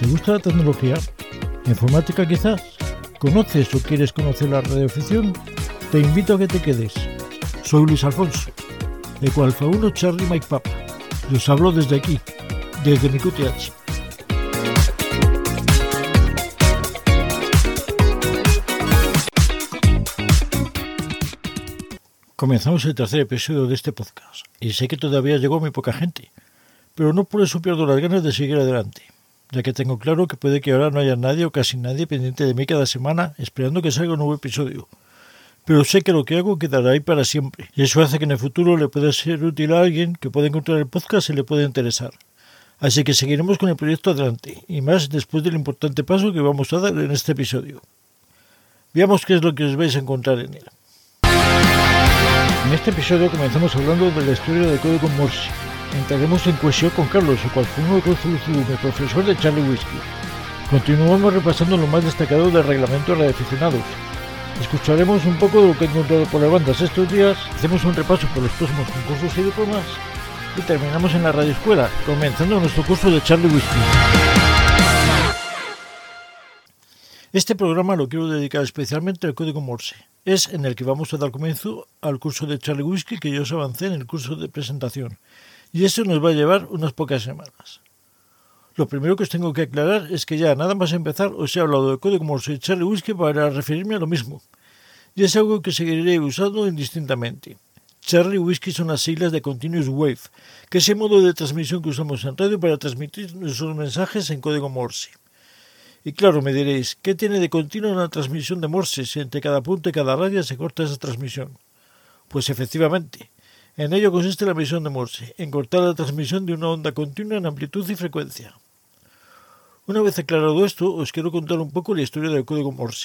¿Te gusta la tecnología? ¿Informática quizás? ¿Conoces o quieres conocer la radioafición? Te invito a que te quedes. Soy Luis Alfonso, Eco Alfa 1 Charlie Mike Papa, y os hablo desde aquí, desde mi QTH. Comenzamos el tercer episodio de este podcast, y sé que todavía llegó muy poca gente, pero no por eso pierdo las ganas de seguir adelante, ya que tengo claro que puede que ahora no haya nadie o casi nadie pendiente de mí cada semana esperando que salga un nuevo episodio. Pero sé que lo que hago quedará ahí para siempre, y eso hace que en el futuro le pueda ser útil a alguien que pueda encontrar el podcast y le pueda interesar. Así que seguiremos con el proyecto adelante, y más después del importante paso que vamos a dar en este episodio. Veamos qué es lo que os vais a encontrar en él. En este episodio comenzamos hablando de la historia del código Morse. Entraremos en cohesión con Carlos, el cual fue uno de profesor de Charlie Whiskey. Continuamos repasando lo más destacado del reglamento de radioaficionados. Escucharemos un poco de lo que he encontrado por las bandas estos días, hacemos un repaso por los próximos concursos y diplomas y terminamos en la radioescuela, comenzando nuestro curso de Charlie Whiskey. Este programa lo quiero dedicar especialmente al código Morse. Es en el que vamos a dar comienzo al curso de Charlie Whiskey que yo os avancé en el curso de presentación, y eso nos va a llevar unas pocas semanas. Lo primero que os tengo que aclarar es que ya nada más empezar os he hablado del código Morse y Charlie Whiskey para referirme a lo mismo, y es algo que seguiré usando indistintamente. Charlie Whiskey son las siglas de Continuous Wave, que es el modo de transmisión que usamos en radio para transmitir nuestros mensajes en código Morse. Y claro, me diréis, ¿qué tiene de continuo una transmisión de Morse si entre cada punto y cada raya se corta esa transmisión? Pues efectivamente, en ello consiste la misión de Morse, en cortar la transmisión de una onda continua en amplitud y frecuencia. Una vez aclarado esto, os quiero contar un poco la historia del código Morse.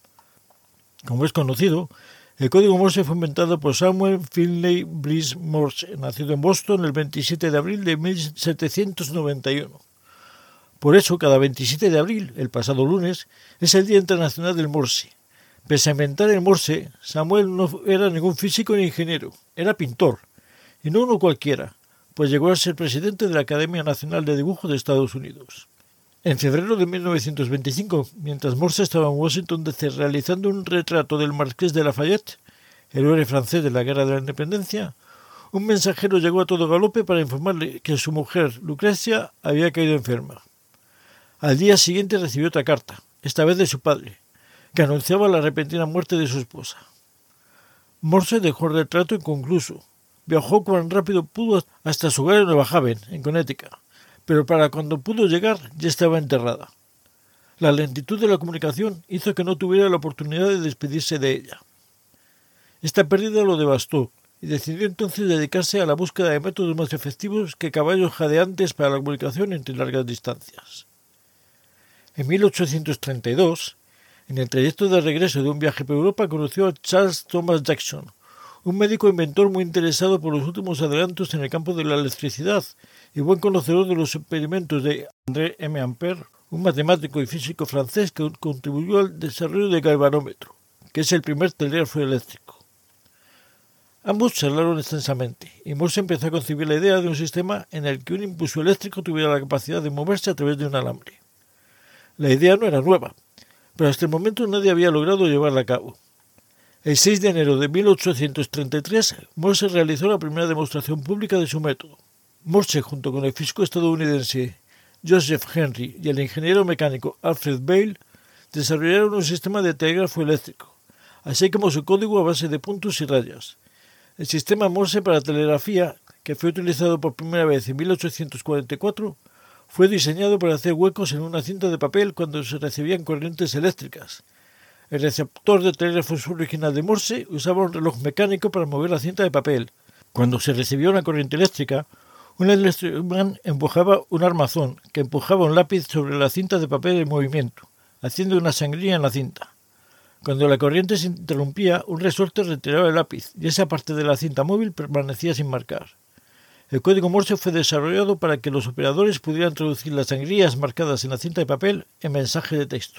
Como es conocido, el código Morse fue inventado por Samuel Finley Breese Morse, nacido en Boston el 27 de abril de 1791. Por eso, cada 27 de abril, el pasado lunes, es el Día Internacional del Morse. Pese a inventar el Morse, Samuel no era ningún físico ni ingeniero, era pintor, y no uno cualquiera, pues llegó a ser presidente de la Academia Nacional de Dibujo de Estados Unidos. En febrero de 1925, mientras Morse estaba en Washington D.C. realizando un retrato del Marqués de Lafayette, el héroe francés de la Guerra de la Independencia, un mensajero llegó a todo galope para informarle que su mujer, Lucrecia, había caído enferma. Al día siguiente recibió otra carta, esta vez de su padre, que anunciaba la repentina muerte de su esposa. Morse dejó el retrato inconcluso. Viajó cuan rápido pudo hasta su hogar en Nueva Haven, en Connecticut, pero para cuando pudo llegar ya estaba enterrada. La lentitud de la comunicación hizo que no tuviera la oportunidad de despedirse de ella. Esta pérdida lo devastó y decidió entonces dedicarse a la búsqueda de métodos más efectivos que caballos jadeantes para la comunicación entre largas distancias. En 1832, en el trayecto de regreso de un viaje por Europa, conoció a Charles Thomas Jackson, un médico inventor muy interesado por los últimos adelantos en el campo de la electricidad y buen conocedor de los experimentos de André M. Ampère, un matemático y físico francés que contribuyó al desarrollo del galvanómetro, que es el primer telégrafo eléctrico. Ambos charlaron extensamente, y Morse empezó a concebir la idea de un sistema en el que un impulso eléctrico tuviera la capacidad de moverse a través de un alambre. La idea no era nueva, pero hasta el momento nadie había logrado llevarla a cabo. El 6 de enero de 1833, Morse realizó la primera demostración pública de su método. Morse, junto con el físico estadounidense Joseph Henry y el ingeniero mecánico Alfred Vail, desarrollaron un sistema de telégrafo eléctrico, así como su código a base de puntos y rayas. El sistema Morse para telegrafía, que fue utilizado por primera vez en 1844, fue diseñado para hacer huecos en una cinta de papel cuando se recibían corrientes eléctricas. El receptor de telégrafos original de Morse usaba un reloj mecánico para mover la cinta de papel. Cuando se recibía una corriente eléctrica, un electroimán empujaba un armazón que empujaba un lápiz sobre la cinta de papel en movimiento, haciendo una sangría en la cinta. Cuando la corriente se interrumpía, un resorte retiraba el lápiz y esa parte de la cinta móvil permanecía sin marcar. El código Morse fue desarrollado para que los operadores pudieran traducir las sangrías marcadas en la cinta de papel en mensaje de texto.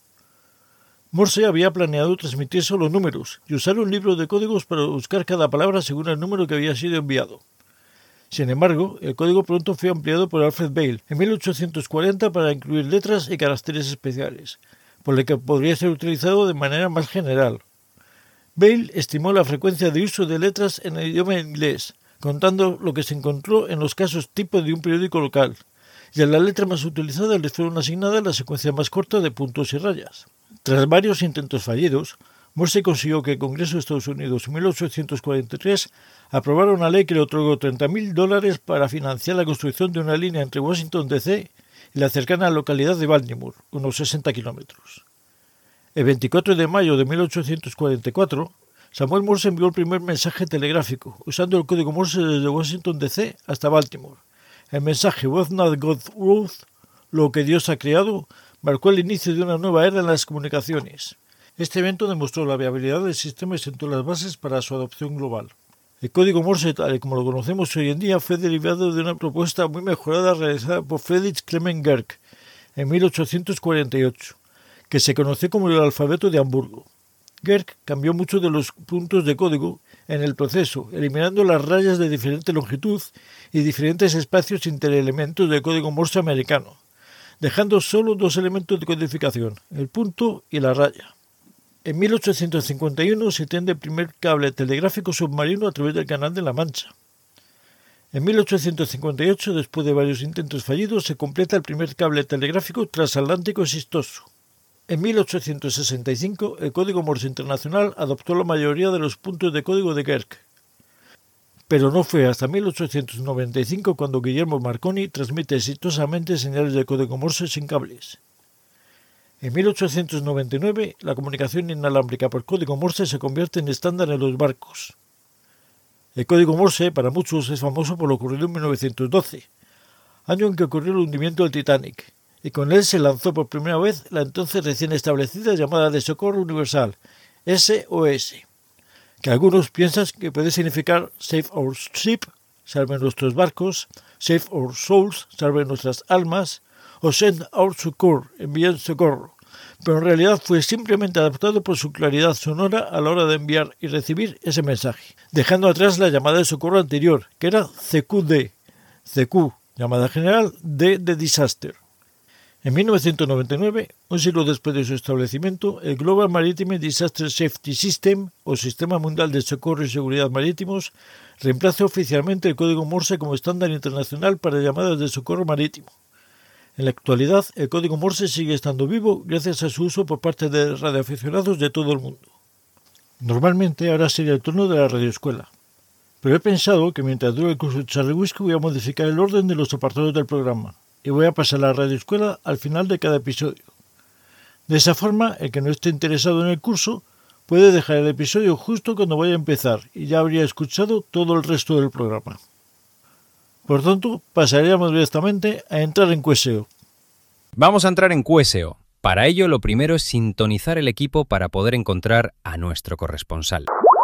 Morse había planeado transmitir solo números y usar un libro de códigos para buscar cada palabra según el número que había sido enviado. Sin embargo, el código pronto fue ampliado por Alfred Bale en 1840 para incluir letras y caracteres especiales, por lo que podría ser utilizado de manera más general. Bale estimó la frecuencia de uso de letras en el idioma inglés, contando lo que se encontró en los casos tipo de un periódico local, y a la letra más utilizada les fueron asignadas la secuencia más corta de puntos y rayas. Tras varios intentos fallidos, Morse consiguió que el Congreso de Estados Unidos en 1843 aprobara una ley que le otorgó $30,000 para financiar la construcción de una línea entre Washington D.C. y la cercana localidad de Baltimore, unos 60 kilómetros. El 24 de mayo de 1844, Samuel Morse envió el primer mensaje telegráfico, usando el código Morse desde Washington D.C. hasta Baltimore. El mensaje "Was not God wrote", lo que Dios ha creado, marcó el inicio de una nueva era en las comunicaciones. Este evento demostró la viabilidad del sistema y sentó las bases para su adopción global. El código Morse, tal y como lo conocemos hoy en día, fue derivado de una propuesta muy mejorada realizada por Friedrich Clement Gerke en 1848, que se conoció como el alfabeto de Hamburgo. Gerke cambió muchos de los puntos de código en el proceso, eliminando las rayas de diferente longitud y diferentes espacios interelementos del código Morse americano, dejando solo dos elementos de codificación, el punto y la raya. En 1851 se tiende el primer cable telegráfico submarino a través del Canal de la Mancha. En 1858, después de varios intentos fallidos, se completa el primer cable telegráfico transatlántico exitoso. En 1865, el código Morse internacional adoptó la mayoría de los puntos de código de Gerke. Pero no fue hasta 1895 cuando Guillermo Marconi transmite exitosamente señales de código Morse sin cables. En 1899, la comunicación inalámbrica por código Morse se convierte en estándar en los barcos. El código Morse, para muchos, es famoso por lo ocurrido en 1912, año en que ocurrió el hundimiento del Titanic, y con él se lanzó por primera vez la entonces recién establecida llamada de socorro universal, SOS, que algunos piensan que puede significar Save Our Ship, salve nuestros barcos, Save Our Souls, salve nuestras almas, o Send Our Succor, envíen socorro, pero en realidad fue simplemente adaptado por su claridad sonora a la hora de enviar y recibir ese mensaje, dejando atrás la llamada de socorro anterior, que era CQD, CQ, llamada general, D de Disaster. En 1999, un siglo después de su establecimiento, el Global Maritime Disaster Safety System, o Sistema Mundial de Socorro y Seguridad Marítimos, reemplaza oficialmente el código Morse como estándar internacional para llamadas de socorro marítimo. En la actualidad, el código Morse sigue estando vivo gracias a su uso por parte de radioaficionados de todo el mundo. Normalmente ahora sería el turno de la radioescuela, pero he pensado que mientras dure el curso de Charlie Whiskey voy a modificar el orden de los apartados del programa y voy a pasar la radioescuela al final de cada episodio. De esa forma, el que no esté interesado en el curso puede dejar el episodio justo cuando vaya a empezar y ya habría escuchado todo el resto del programa. Por tanto, pasaríamos directamente a entrar en QSO. Vamos a entrar en QSO. Para ello, lo primero es sintonizar el equipo para poder encontrar a nuestro corresponsal.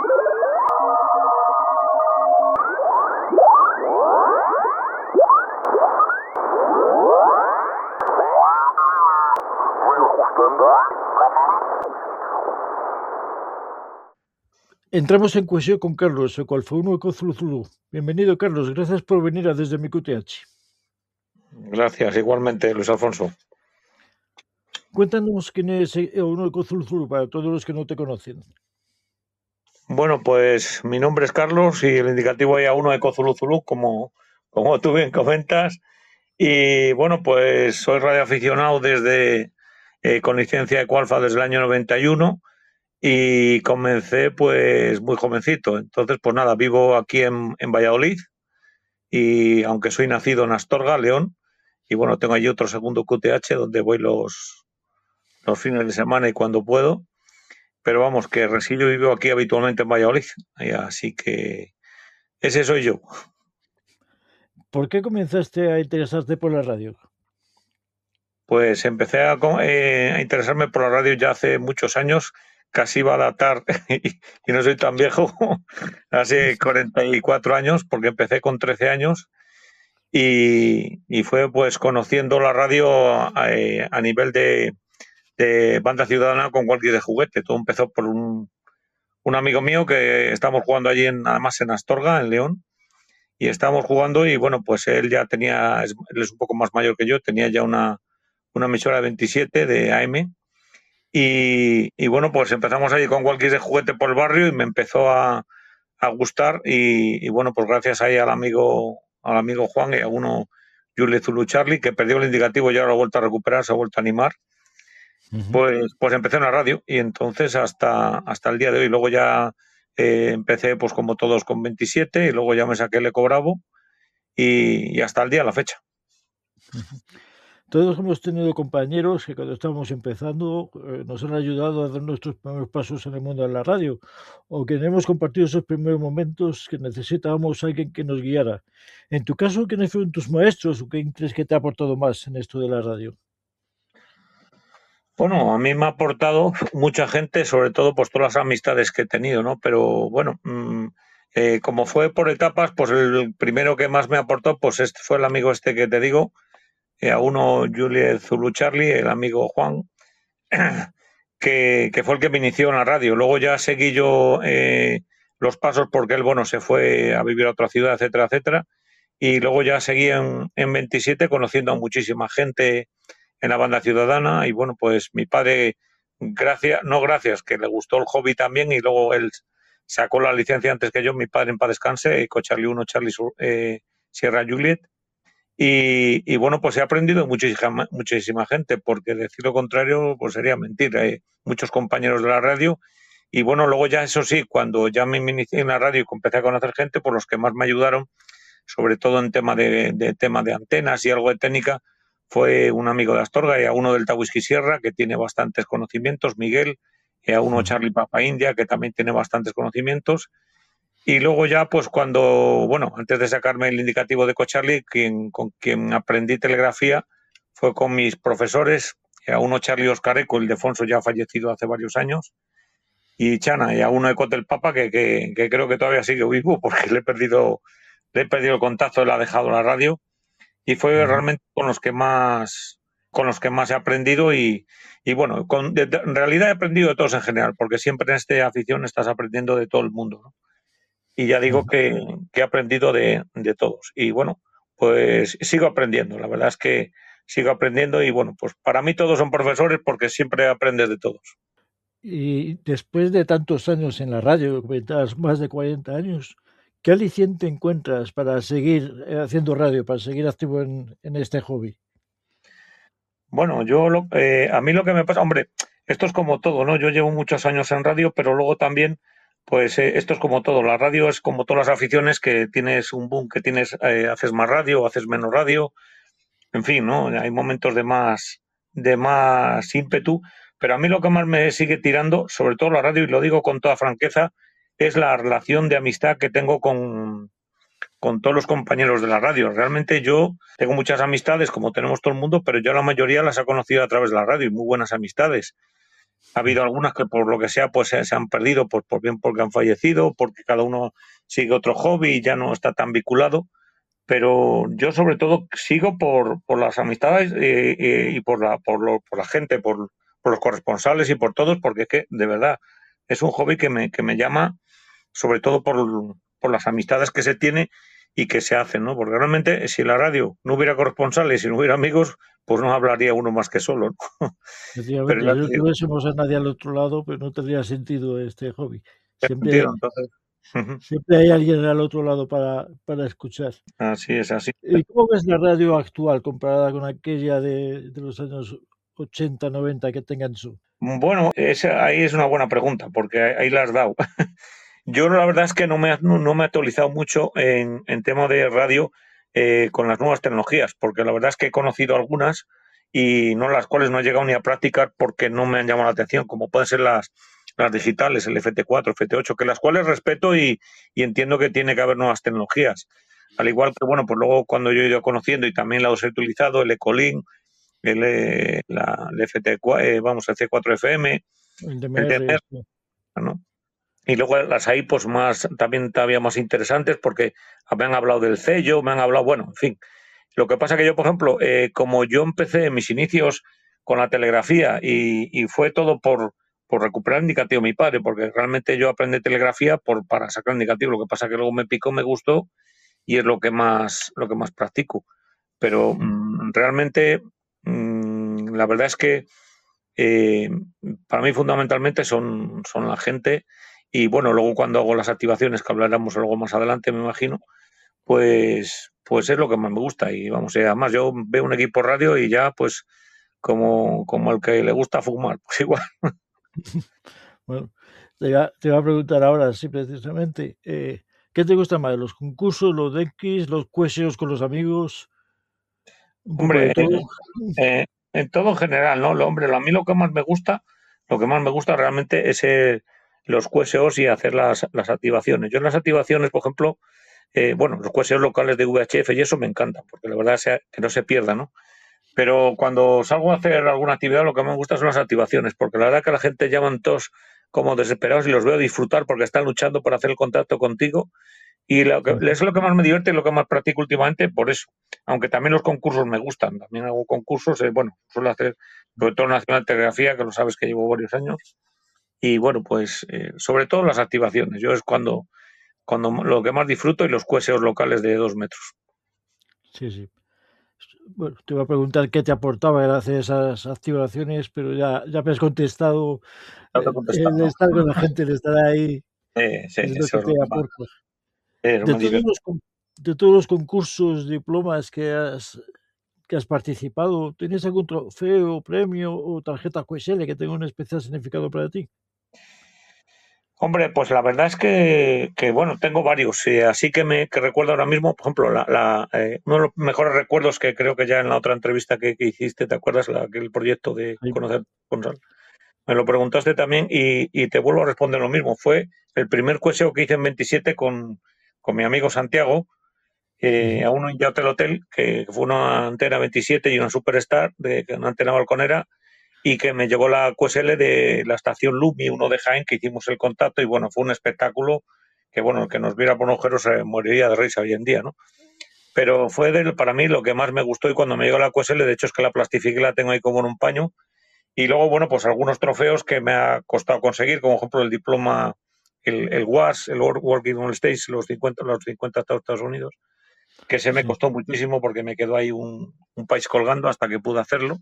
Entramos en QSO con Carlos, el cual fue uno de Zulu. Bienvenido, Carlos. Gracias por venir a Desde mi QTH. Gracias, igualmente, Luis Alfonso. Cuéntanos quién es uno de Zulu para todos los que no te conocen. Bueno, pues mi nombre es Carlos y el indicativo es A1 de Zulu, como tú bien comentas. Y bueno, pues soy radioaficionado desde con licencia de Ecoalfa desde el año 91 y comencé pues muy jovencito. Entonces, pues nada, vivo aquí en Valladolid y aunque soy nacido en Astorga, León, y bueno, tengo allí otro segundo QTH donde voy los fines de semana y cuando puedo. Pero vamos, que resido y vivo aquí habitualmente en Valladolid, así que ese soy yo. ¿Por qué comenzaste a interesarte por la radio? Pues empecé a interesarme por la radio ya hace muchos años, casi iba a datar, y no soy tan viejo, hace 44 años, porque empecé con 13 años, y fue pues conociendo la radio a nivel de banda ciudadana con cualquier de juguete. Todo empezó por un amigo mío que estamos jugando allí además en Astorga, en León, y estábamos jugando y bueno, pues él ya tenía, él es un poco más mayor que yo, tenía ya una emisora de 27 de AM y bueno, pues empezamos allí con walkies de juguete por el barrio y me empezó a gustar y bueno, pues gracias ahí al amigo Juan y a uno Julie Zulu Charlie que perdió el indicativo y ahora lo ha vuelto a recuperar, se ha vuelto a animar. Pues empecé en la radio y entonces hasta el día de hoy. Luego ya empecé pues como todos con 27 y luego ya me saqué el Eco Bravo y hasta el día de la fecha. Todos hemos tenido compañeros que cuando estábamos empezando nos han ayudado a dar nuestros primeros pasos en el mundo de la radio o que hemos compartido esos primeros momentos que necesitábamos a alguien que nos guiara. En tu caso, ¿quiénes fueron tus maestros o quién crees que te ha aportado más en esto de la radio? Bueno, a mí me ha aportado mucha gente, sobre todo pues todas las amistades que he tenido, ¿no? Pero bueno, como fue por etapas, pues el primero que más me aportó pues fue el amigo este que te digo, a uno Julie Zulu Charlie, el amigo Juan, que fue el que me inició en la radio. Luego ya seguí yo los pasos porque él, bueno, se fue a vivir a otra ciudad, etcétera, etcétera. Y luego ya seguí en 27 conociendo a muchísima gente en la banda ciudadana y bueno, pues mi padre, gracias, que le gustó el hobby también y luego él sacó la licencia antes que yo, mi padre en paz descanse, Eco Charlie 1, Charlie Sierra Juliet. Y bueno, pues he aprendido de muchísima gente, porque decir lo contrario pues sería mentir. Hay muchos compañeros de la radio y bueno, luego ya eso sí, cuando ya me inicié en la radio y empecé a conocer gente, pues los que más me ayudaron, sobre todo en tema de antenas y algo de técnica, fue un amigo de Astorga y a uno del Whisky Sierra, que tiene bastantes conocimientos, Miguel, y a uno Charlie Papa India, que también tiene bastantes conocimientos. Y luego ya, pues cuando, bueno, antes de sacarme el indicativo de Ecocharlie, con quien aprendí telegrafía fue con mis profesores, a uno Charlie Oscareco, el Defonso ya fallecido hace varios años, y Chana, y a uno Eco del Papa, que creo que todavía sigue vivo, porque le he perdido el contacto, él ha dejado la radio, y fue realmente con los que más he aprendido y bueno, en realidad he aprendido de todos en general, porque siempre en esta afición estás aprendiendo de todo el mundo, ¿no? Y ya digo que he aprendido de todos. Y bueno, pues sigo aprendiendo. La verdad es que sigo aprendiendo y bueno, pues para mí todos son profesores porque siempre aprendes de todos. Y después de tantos años en la radio, comentabas más de 40 años, ¿qué aliciente encuentras para seguir haciendo radio, para seguir activo en este hobby? Bueno, a mí lo que me pasa, hombre, esto es como todo, ¿no? Yo llevo muchos años en radio, pero luego también, pues esto es como todo. La radio es como todas las aficiones, que tienes un boom, que haces más radio, haces menos radio, en fin, ¿no? Hay momentos de más ímpetu, pero a mí lo que más me sigue tirando, sobre todo la radio, y lo digo con toda franqueza, es la relación de amistad que tengo con todos los compañeros de la radio. Realmente yo tengo muchas amistades, como tenemos todo el mundo, pero yo la mayoría las he conocido a través de la radio y muy buenas amistades. Ha habido algunas que por lo que sea pues se han perdido, pues por bien porque han fallecido, porque cada uno sigue otro hobby y ya no está tan vinculado. Pero yo sobre todo sigo por las amistades y por la gente, por los corresponsales y por todos, porque es que de verdad es un hobby que me llama, sobre todo por las amistades que se tiene y que se hacen, ¿no? Porque realmente si en la radio no hubiera corresponsales y no hubiera amigos, pues no hablaría uno más que solo, ¿no? Pero Efectivamente, ya si te no digo, tuviésemos a nadie al otro lado, pues no tendría sentido este hobby. sentido, Siempre, entonces. siempre hay alguien al otro lado para escuchar. Así es, así. ¿Y cómo ves la radio actual comparada con aquella de los años 80, 90 que tengan su? Bueno, ahí es una buena pregunta, porque ahí la has dado. Yo la verdad es que no me he actualizado mucho en tema de radio con las nuevas tecnologías, porque la verdad es que he conocido algunas y no las cuales no he llegado ni a practicar porque no me han llamado la atención, como pueden ser las digitales, el FT4, FT8, que las cuales respeto y entiendo que tiene que haber nuevas tecnologías. Al igual que, bueno, pues luego cuando yo he ido conociendo y también la he utilizado, el Ecolink, el FT4, vamos, el C4FM, El el DMR, DMR, ¿no? Y luego las hay pues más, también todavía más interesantes porque me han hablado del sello, me han hablado, bueno, en fin. Lo que pasa que yo, por ejemplo, como yo empecé en mis inicios con la telegrafía y fue todo por recuperar el indicativo de mi padre, porque realmente yo aprendí telegrafía para sacar el indicativo. Lo que pasa que luego me picó, me gustó y es lo que más practico. Pero realmente la verdad es que para mí fundamentalmente son la gente, y bueno, luego cuando hago las activaciones, que hablaremos luego más adelante, me imagino, pues es lo que más me gusta. Y vamos, además yo veo un equipo radio y ya pues como al que le gusta fumar, pues igual. Bueno, te iba a preguntar ahora, sí, precisamente, ¿qué te gusta más? ¿Los concursos, los decks, los cueseos con los amigos? ¿Un poco de Hombre, todo? en todo en general, ¿no? Hombre, a mí lo que más me gusta, realmente es los QSOs y hacer las activaciones. Yo en las activaciones, por ejemplo, bueno, los QSOs locales de VHF y eso me encantan, porque la verdad es que no se pierda, ¿no? Pero cuando salgo a hacer alguna actividad, lo que me gusta son las activaciones, porque la verdad que la gente llaman todos como desesperados y los veo disfrutar porque están luchando por hacer el contacto contigo. Y es lo que más me divierte y lo que más practico últimamente, por eso. Aunque también los concursos me gustan. También hago concursos, bueno, suelo hacer sobre todo Nacional de Telegrafía, que lo sabes que llevo varios años. Y bueno, pues sobre todo las activaciones. Yo es cuando lo que más disfruto, y los QSOs locales de 2 metros. Sí, sí. Bueno, te iba a preguntar qué te aportaba el hacer esas activaciones, pero ya me has contestado. Ya te he El contestado. estar con la gente, el estar ahí, Sí, es lo eso que es te lo que más, aporta. es De más todos divertido. de todos los concursos, diplomas que has participado, ¿tienes algún trofeo, premio o tarjeta QSL que tenga un especial significado para ti? Hombre, pues la verdad es que bueno, tengo varios, así que recuerdo ahora mismo, por ejemplo, uno de los mejores recuerdos, que creo que ya en la otra entrevista que hiciste, ¿te acuerdas? Aquel proyecto de Sí. conocer Consal. Me lo preguntaste también y te vuelvo a responder lo mismo. Fue el primer QSO que hice en 27 con mi amigo Santiago, Ujú. a uno en Yatel Hotel, que fue una antena 27 y una Superstar, una antena balconera, y que me llegó la QSL de la estación Lumi, uno de Jaén, que hicimos el contacto, y bueno, fue un espectáculo que, bueno, el que nos viera por un agujero se moriría de risa hoy en día, ¿no? Pero fue para mí lo que más me gustó, y cuando me llegó la QSL, de hecho es que la plastifiqué, la tengo ahí como en un paño, y luego, bueno, pues algunos trofeos que me ha costado conseguir, como por ejemplo el diploma, el WAS, el Working on Stage, los 50 de Estados Unidos, que se me Sí. costó muchísimo porque me quedó ahí un país colgando hasta que pude hacerlo.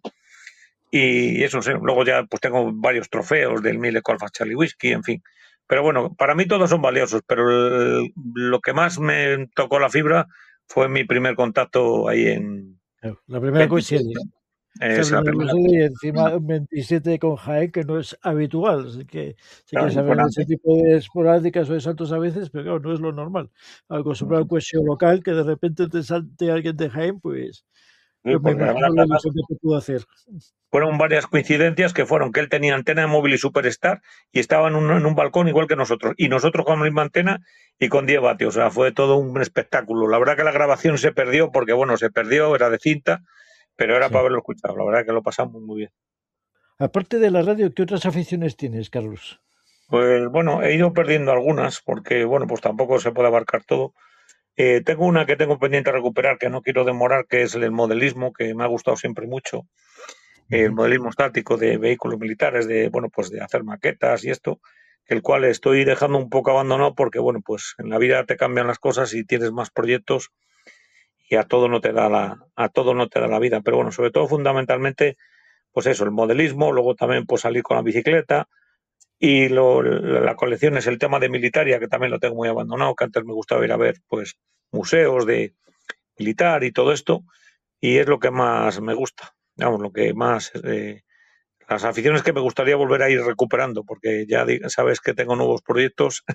Y eso, sí, luego ya pues tengo varios trofeos del Mille Alpha Charlie Whiskey, en fin. Pero bueno, para mí todos son valiosos, pero lo que más me tocó la fibra fue mi primer contacto ahí en Claro, la primera 27. QSL. Es Es la la primera primera. QSL y encima un 27 con Jaén, que no es habitual. Así que sí que Claro, saben ese imponente. tipo de esporádicas o de saltos a veces, pero claro, no es lo normal. Acostumbrado a un QSL local, que de repente te salte alguien de Jaén, pues Sí, me porque imagino la ilusión que te pudo hacer. fueron varias coincidencias, que fueron que él tenía antena de móvil y Superstar y estaba en un balcón igual que nosotros. Y nosotros con la misma antena y con 10 vatios. O sea, fue todo un espectáculo. La verdad que la grabación se perdió porque, bueno, se perdió, era de cinta, pero era para Sí. haberlo escuchado. La verdad que lo pasamos muy bien. Aparte de la radio, ¿qué otras aficiones tienes, Carlos? Pues bueno, he ido perdiendo algunas porque, bueno, pues tampoco se puede abarcar todo. Tengo una que tengo pendiente de recuperar, que no quiero demorar, que es el modelismo, que me ha gustado siempre mucho. El Ujú. modelismo estático de vehículos militares, bueno, pues de hacer maquetas y esto, el cual estoy dejando un poco abandonado porque, bueno, pues en la vida te cambian las cosas y tienes más proyectos, y a todo no te da la vida. Pero bueno, sobre todo fundamentalmente, pues eso, el modelismo, luego también pues salir con la bicicleta, y la colección es el tema de militaria, que también lo tengo muy abandonado, que antes me gustaba ir a ver pues museos de militar y todo esto, y es lo que más me gusta, vamos, lo que más, las aficiones que me gustaría volver a ir recuperando, porque ya sabes que tengo nuevos proyectos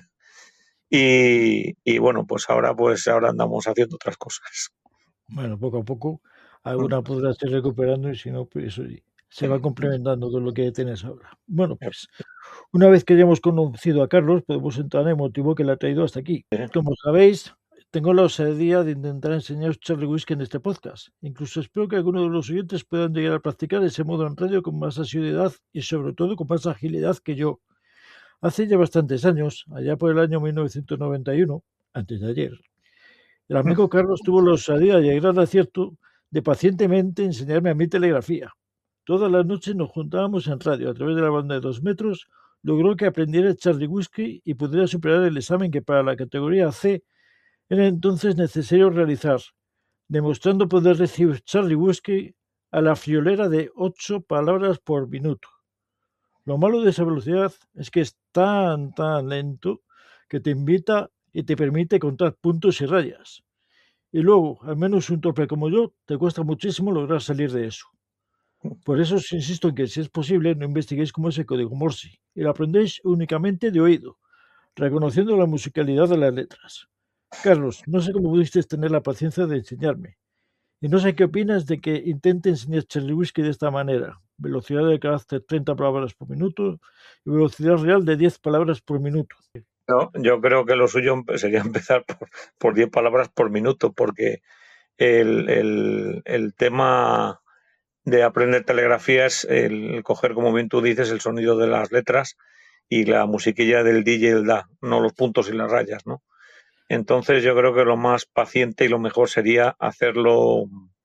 y bueno, pues ahora andamos haciendo otras cosas. Bueno, poco a poco, alguna podrás ir recuperando y si no, pues oye, se va complementando con lo que tienes ahora. Bueno, pues una vez que hayamos conocido a Carlos, podemos entrar en el motivo que le ha traído hasta aquí. Como sabéis, tengo la osadía de intentar enseñaros Charlie Whisky en este podcast. Incluso espero que algunos de los oyentes puedan llegar a practicar ese modo en radio con más asiduidad y sobre todo con más agilidad que yo. Hace ya bastantes años, allá por el año 1991, antes de ayer, el amigo Carlos tuvo la osadía y el gran acierto de pacientemente enseñarme a mí telegrafía. Todas las noches nos juntábamos en radio a través de la banda de 2 metros. Logró que aprendiera Charlie Whisky y pudiera superar el examen que para la categoría C Era entonces necesario realizar, demostrando poder decir Charlie Whiskey a la friolera de 8 palabras por minuto. Lo malo de esa velocidad es que es tan lento que te invita y te permite contar puntos y rayas. Y luego, al menos un torpe como yo, te cuesta muchísimo lograr salir de eso. Por eso os insisto en que, si es posible, no investiguéis cómo es el código Morse y lo aprendéis únicamente de oído, reconociendo la musicalidad de las letras. Carlos, no sé cómo pudiste tener la paciencia de enseñarme. Y no sé qué opinas de que intente enseñar Charlie Whiskey de esta manera. Velocidad de carácter 30 palabras por minuto y velocidad real de 10 palabras por minuto. No, yo creo que lo suyo sería empezar por 10 palabras por minuto, porque el tema de aprender telegrafía es el coger, como bien tú dices, el sonido de las letras y la musiquilla del di y el da, no los puntos y las rayas, ¿no? Entonces yo creo que lo más paciente y lo mejor sería hacerlo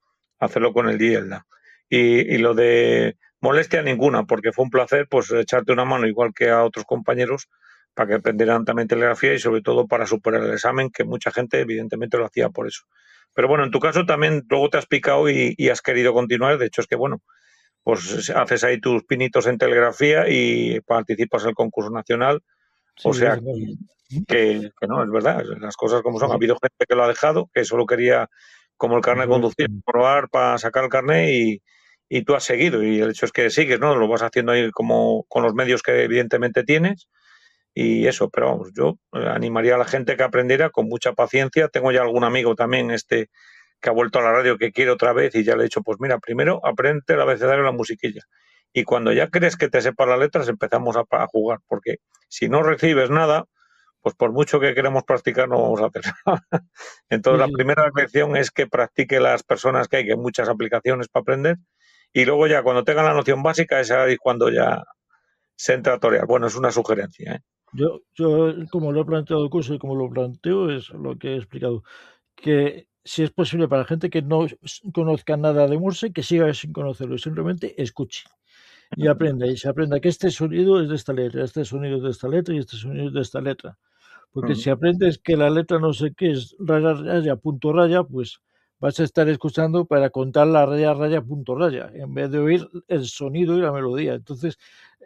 con el di y el da. Y lo de molestia ninguna, porque fue un placer pues echarte una mano igual que a otros compañeros para que aprendieran también telegrafía y sobre todo para superar el examen, que mucha gente evidentemente lo hacía por eso. Pero bueno, en tu caso también luego te has picado y has querido continuar. De hecho es que bueno, pues haces ahí tus pinitos en telegrafía y participas en el concurso nacional. Sí, O de vez sea, en cuando. que no, es verdad, las cosas como son. Ha Sí, habido gente que lo ha dejado, que solo quería, como el carnet de conducir, probar para sacar el carnet y tú has seguido. Y el hecho es que sigues, ¿no? Lo vas haciendo ahí como con los medios que evidentemente tienes y eso. Pero vamos, yo animaría a la gente que aprendiera con mucha paciencia. Tengo ya algún amigo también que ha vuelto a la radio que quiere otra vez y ya le he dicho, pues mira, primero aprende el abecedario y la musiquilla. Y cuando ya crees que te sepas las letras, empezamos a jugar, porque si no recibes nada, pues por mucho que queremos practicar no vamos a hacer nada. Entonces la sí. primera lección es que practique las personas que hay muchas aplicaciones para aprender y luego ya cuando tengan la noción básica es ahí cuando ya se entra a torear. Bueno, es una sugerencia, ¿eh? Yo, como lo he planteado el curso y como lo planteo, es lo que he explicado. Que si es posible para gente que no conozca nada de Morse, que siga sin conocerlo, simplemente escuche y aprenda. Y se aprenda que este sonido es de esta letra, este sonido es de esta letra y este sonido es de esta letra. Porque si aprendes que la letra no sé qué es raya, raya, punto, raya, pues vas a estar escuchando para contar la raya, raya, punto, raya, en vez de oír el sonido y la melodía. Entonces,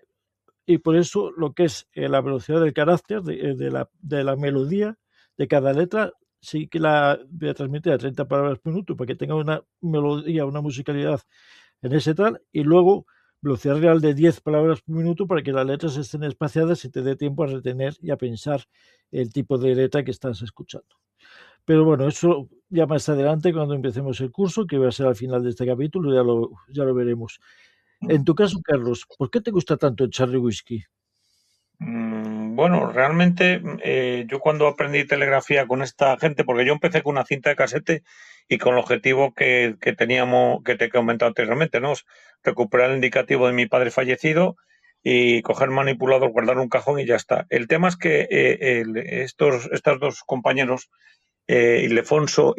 y por eso lo que es la velocidad del carácter, de la melodía de cada letra, sí que la voy a transmitir a 30 palabras por minuto para que tenga una melodía, una musicalidad en ese tal, y luego velocidad real de 10 palabras por minuto para que las letras estén espaciadas y te dé tiempo a retener y a pensar el tipo de letra que estás escuchando. Pero bueno, eso ya más adelante, cuando empecemos el curso, que va a ser al final de este capítulo, ya lo veremos. En tu caso, Carlos, ¿por qué te gusta tanto el Charlie Whiskey? Bueno, realmente yo cuando aprendí telegrafía con esta gente, porque yo empecé con una cinta de casete y con el objetivo que teníamos, que te he comentado anteriormente, ¿no? Recuperar el indicativo de mi padre fallecido y coger manipulador, guardar un cajón y ya está. El tema es que estos dos compañeros, Ildefonso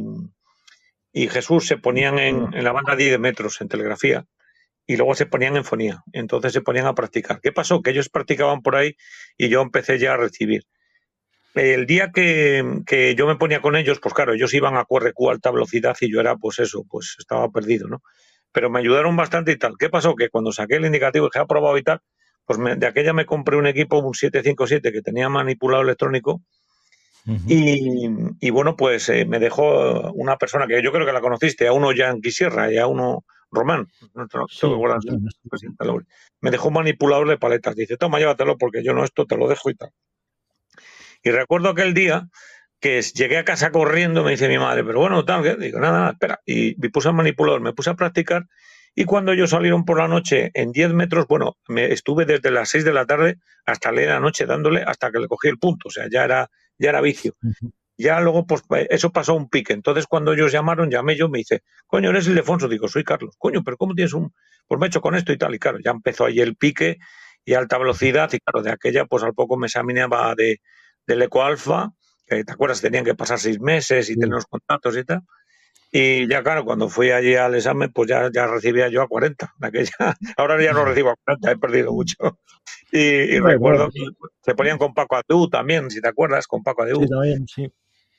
y Jesús, se ponían en la banda 10 metros en telegrafía y luego se ponían en fonía. Entonces se ponían a practicar. ¿Qué pasó? Que ellos practicaban por ahí y yo empecé ya a recibir. El día que yo me ponía con ellos, pues claro, ellos iban a QRQ a alta velocidad y yo era, pues eso, pues estaba perdido, ¿no? Pero me ayudaron bastante y tal. ¿Qué pasó? Que cuando saqué el indicativo y que he aprobado y tal, pues de aquella me compré un equipo, un 757, que tenía manipulado electrónico. Y bueno, pues me dejó una persona que yo creo que la conociste, a uno Yankee Sierra y a uno Román, no te Sí, acuerdas, presidente Lauri. Me dejó un manipulador de paletas. Dice, toma, llévatelo porque yo no esto te lo dejo y tal. Y recuerdo aquel día que llegué a casa corriendo, me dice mi madre, pero bueno, tal, ¿qué? Digo, nada, espera. Y me puse al manipulador, me puse a practicar. Y cuando ellos salieron por la noche en 10 metros, bueno, estuve desde las 6 de la tarde hasta la noche dándole hasta que le cogí el punto. O sea, ya era vicio. Ya luego, pues eso pasó un pique. Entonces, cuando ellos llamaron, llamé yo, me dice, coño, eres Ildefonso. Digo, soy Carlos. Coño, pero ¿cómo tienes un...? Pues me he hecho con esto y tal. Y claro, ya empezó ahí el pique y alta velocidad. Y claro, de aquella, pues al poco me examinaba del EcoAlfa, que te acuerdas, tenían que pasar 6 meses y tener los contactos y tal. Y ya, claro, cuando fui allí al examen, pues ya recibía yo a 40. De aquella. Ahora ya no recibo a 40, he perdido mucho. Y recuerdo que se ponían con Paco Adú también, si te acuerdas, con Paco sí, Adú. también, sí.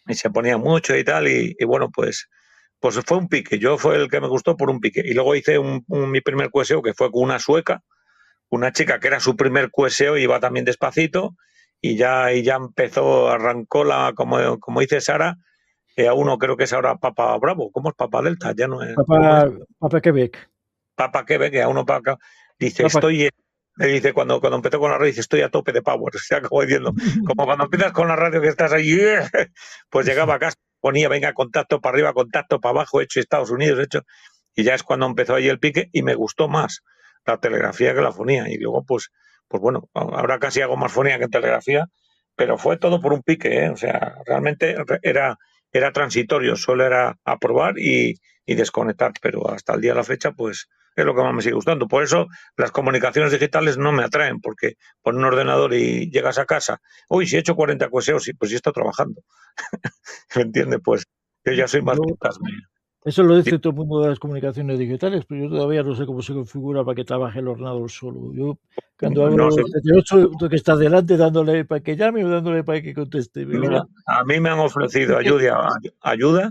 y se ponía mucho y tal, y bueno, pues fue un pique. Yo fue el que me gustó por un pique. Y luego hice mi primer QSO que fue con una sueca, una chica que era su primer QSO, iba también despacito, y ya empezó, arrancó como dice Sara, a uno creo que es ahora Papa Bravo. ¿Cómo es Papa Delta? Ya no es. ¿Cómo es? Papa Quebec. Papa Quebec, que a uno para dice, Papa... me dice cuando empezó con la radio, dice, estoy a tope de power. O sea, como diciendo, como cuando empiezas con la radio que estás ahí, pues llegaba a casa, ponía, venga, contacto para arriba, contacto para abajo, hecho Estados Unidos, hecho. Y ya es cuando empezó ahí el pique y me gustó más la telegrafía que la fonía. Y luego, pues bueno, ahora casi hago más fonía que telegrafía, pero fue todo por un pique, ¿eh? O sea, realmente era transitorio, solo era aprobar y desconectar, pero hasta el día de la fecha, pues es lo que más me sigue gustando. Por eso las comunicaciones digitales no me atraen, porque pones un ordenador y llegas a casa, uy, si he hecho 40 QSEos, pues sí he estado trabajando. ¿Me entiendes? Pues yo ya soy más eso lo dice todo el mundo de las comunicaciones digitales, pero yo todavía no sé cómo se configura para que trabaje el ordenador solo. Yo cuando hablo tengo que estar delante dándole para que llame o dándole para que conteste. Mira, a mí me han ofrecido ayuda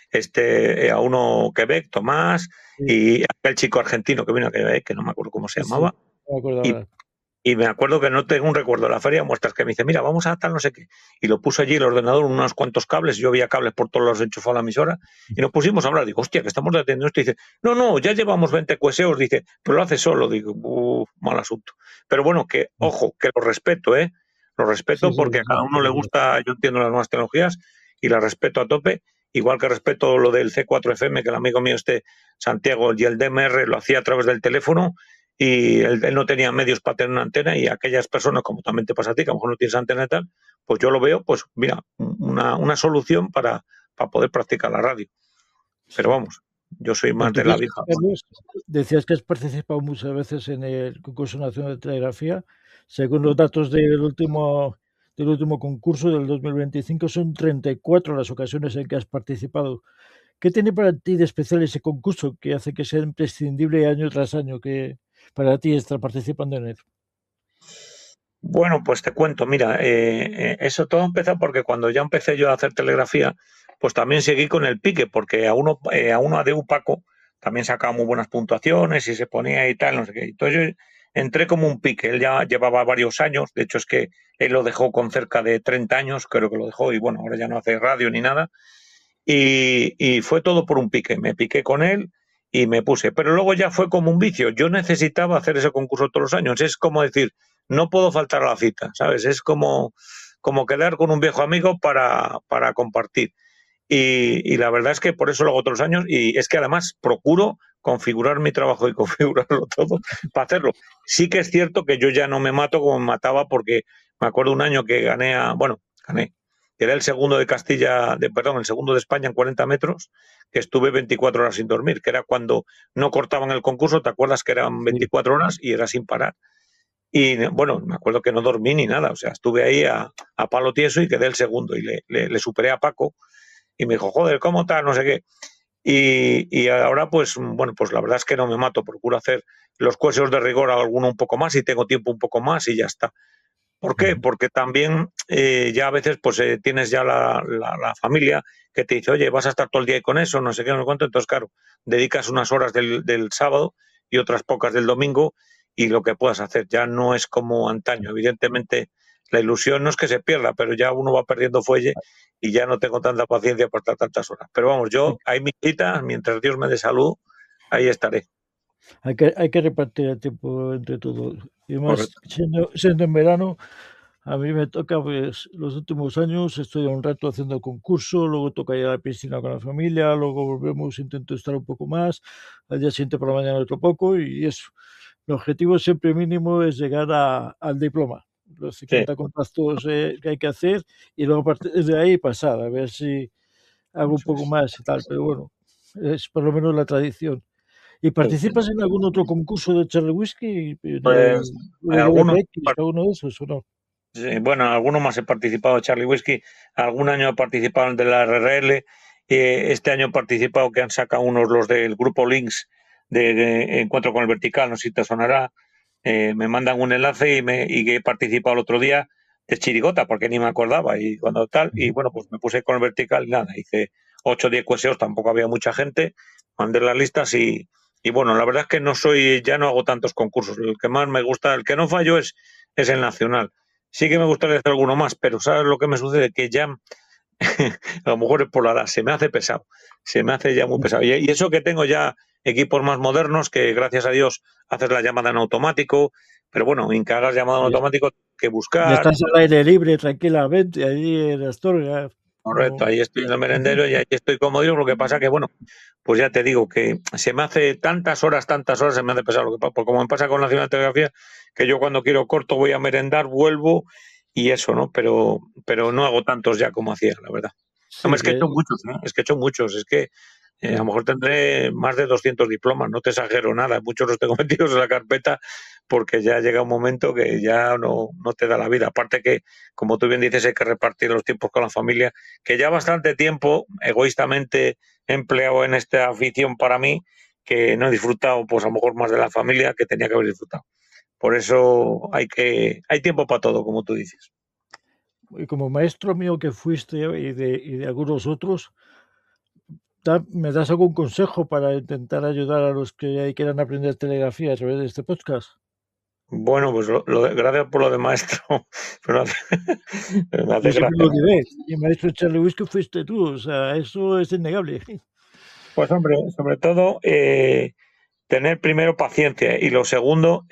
a uno Quebec, Tomás, y aquel chico argentino que vino a Quebec, que no me acuerdo cómo se llamaba. No me acuerdo ahora. Y me acuerdo que no tengo un recuerdo de la feria, muestras que me dice, mira, vamos a tal no sé qué. Y lo puso allí el ordenador, unos cuantos cables, yo había cables por todos lados enchufados a la emisora, y nos pusimos a hablar. Digo, hostia, que estamos atendiendo esto. Y dice, no, ya llevamos 20 QSEos, dice, pero lo hace solo. Digo, mal asunto. Pero bueno, que, ojo, que lo respeto, ¿eh? Lo respeto porque a cada uno le gusta, yo entiendo las nuevas tecnologías, y las respeto a tope, igual que respeto lo del C4FM, que el amigo mío Santiago, y el DMR lo hacía a través del teléfono, y él no tenía medios para tener una antena, y aquellas personas, como también te pasa a ti, que a lo mejor no tienes antena y tal, pues yo lo veo, pues mira, una solución para poder practicar la radio. Pero vamos, yo soy más de la vieja. Decías que has participado muchas veces en el concurso nacional de telegrafía. Según los datos del último concurso del 2025, son 34 las ocasiones en que has participado. ¿Qué tiene para ti de especial ese concurso que hace que sea imprescindible año tras año que para ti estar participando en él? Bueno, pues te cuento, mira, eso todo empezó porque cuando ya empecé yo a hacer telegrafía, pues también seguí con el pique, porque a uno de Paco también sacaba muy buenas puntuaciones y se ponía y tal, no sé qué. Entonces yo entré como un pique, él ya llevaba varios años, de hecho es que él lo dejó con cerca de 30 años, creo que lo dejó, y bueno, ahora ya no hace radio ni nada, y fue todo por un pique, me piqué con él y me puse, pero luego ya fue como un vicio, yo necesitaba hacer ese concurso todos los años, es como decir, no puedo faltar a la cita, ¿sabes? Es como quedar con un viejo amigo para compartir. Y la verdad es que por eso lo hago todos los años, y es que además procuro configurar mi trabajo y configurarlo todo para hacerlo. Sí que es cierto que yo ya no me mato como me mataba, porque me acuerdo un año que gané, que era el segundo de el segundo de España en 40 metros, que estuve 24 horas sin dormir, que era cuando no cortaban el concurso, ¿te acuerdas que eran 24 horas y era sin parar? Y bueno, me acuerdo que no dormí ni nada, o sea, estuve ahí a palo tieso y quedé el segundo, y le superé a Paco, y me dijo, joder, ¿cómo tal? No sé qué. Y ahora, pues, bueno, pues la verdad es que no me mato, procuro hacer los QSEos de rigor, alguno un poco más, y tengo tiempo un poco más, y ya está. ¿Por qué? Porque también ya a veces pues tienes ya la familia que te dice, oye, vas a estar todo el día con eso, no sé qué, no sé cuánto. Entonces, claro, dedicas unas horas del sábado y otras pocas del domingo, y lo que puedas hacer ya no es como antaño. Evidentemente, la ilusión no es que se pierda, pero ya uno va perdiendo fuelle y ya no tengo tanta paciencia para estar tantas horas. Pero vamos, yo, hay mi cita, mientras Dios me dé salud, ahí estaré. Hay que repartir el tiempo entre todos. Y más, siendo en verano, a mí me toca, pues, los últimos años estoy un rato haciendo concurso, luego toca ir a la piscina con la familia, luego volvemos, intento estar un poco más, al día siguiente por la mañana otro poco, y eso. El objetivo siempre mínimo es llegar al diploma, los 50 contactos que hay que hacer, y luego a partir de ahí pasar, a ver si hago un poco más y tal, pero bueno, es por lo menos la tradición. ¿Y participas en algún otro concurso de Charlie Whisky? Pues ¿alguno de esos o no? Sí, bueno, algunos más he participado de Charlie Whisky, algún año he participado en el de la RRL, este año he participado que han sacado unos los del grupo Links de Encuentro con el Vertical, no sé si te sonará, me mandan un enlace y que he participado el otro día, chirigota, porque ni me acordaba, y cuando tal, y bueno, pues me puse con el vertical y nada, hice 8 o 10 QSOs, tampoco había mucha gente, mandé las listas y bueno, la verdad es que ya no hago tantos concursos, el que más me gusta, el que no fallo es el nacional. Sí que me gustaría hacer alguno más, pero ¿sabes lo que me sucede? Que ya, a lo mejor es por la edad, se me hace pesado, se me hace ya muy pesado. Y eso que tengo ya equipos más modernos, que gracias a Dios haces la llamada en automático, pero bueno, en que hagas llamada en automático, que Y buscar. estás al aire libre, tranquilamente, allí en Astorga. Correcto, ahí estoy en el merendero y ahí estoy cómodo. Lo que pasa que, bueno, pues ya te digo que se me hace tantas horas, se me hace pesado. Porque como me pasa con la cinematografía, que yo cuando quiero corto voy a merendar, vuelvo y eso, ¿no? Pero no hago tantos ya como hacía, la verdad. Sí, Hombre, es que he hecho muchos, ¿no? Es que he hecho muchos. Es que a lo mejor tendré más de 200 diplomas, no te exagero nada. Muchos los tengo metidos en la carpeta porque ya llega un momento que ya no te da la vida. Aparte que, como tú bien dices, hay que repartir los tiempos con la familia, que ya bastante tiempo egoístamente he empleado en esta afición para mí, que no he disfrutado, pues a lo mejor más de la familia que tenía que haber disfrutado. Por eso hay tiempo para todo, como tú dices. y como maestro mío que fuiste y de algunos otros, ¿me das algún consejo para intentar ayudar a los que quieran aprender telegrafía a través de este podcast? Bueno, pues gracias por lo de maestro, pero me hace Yo siempre gracia. lo diré, y maestro Charlie Whisky fuiste tú, o sea, eso es innegable. Pues hombre, sobre todo tener primero paciencia y lo segundo,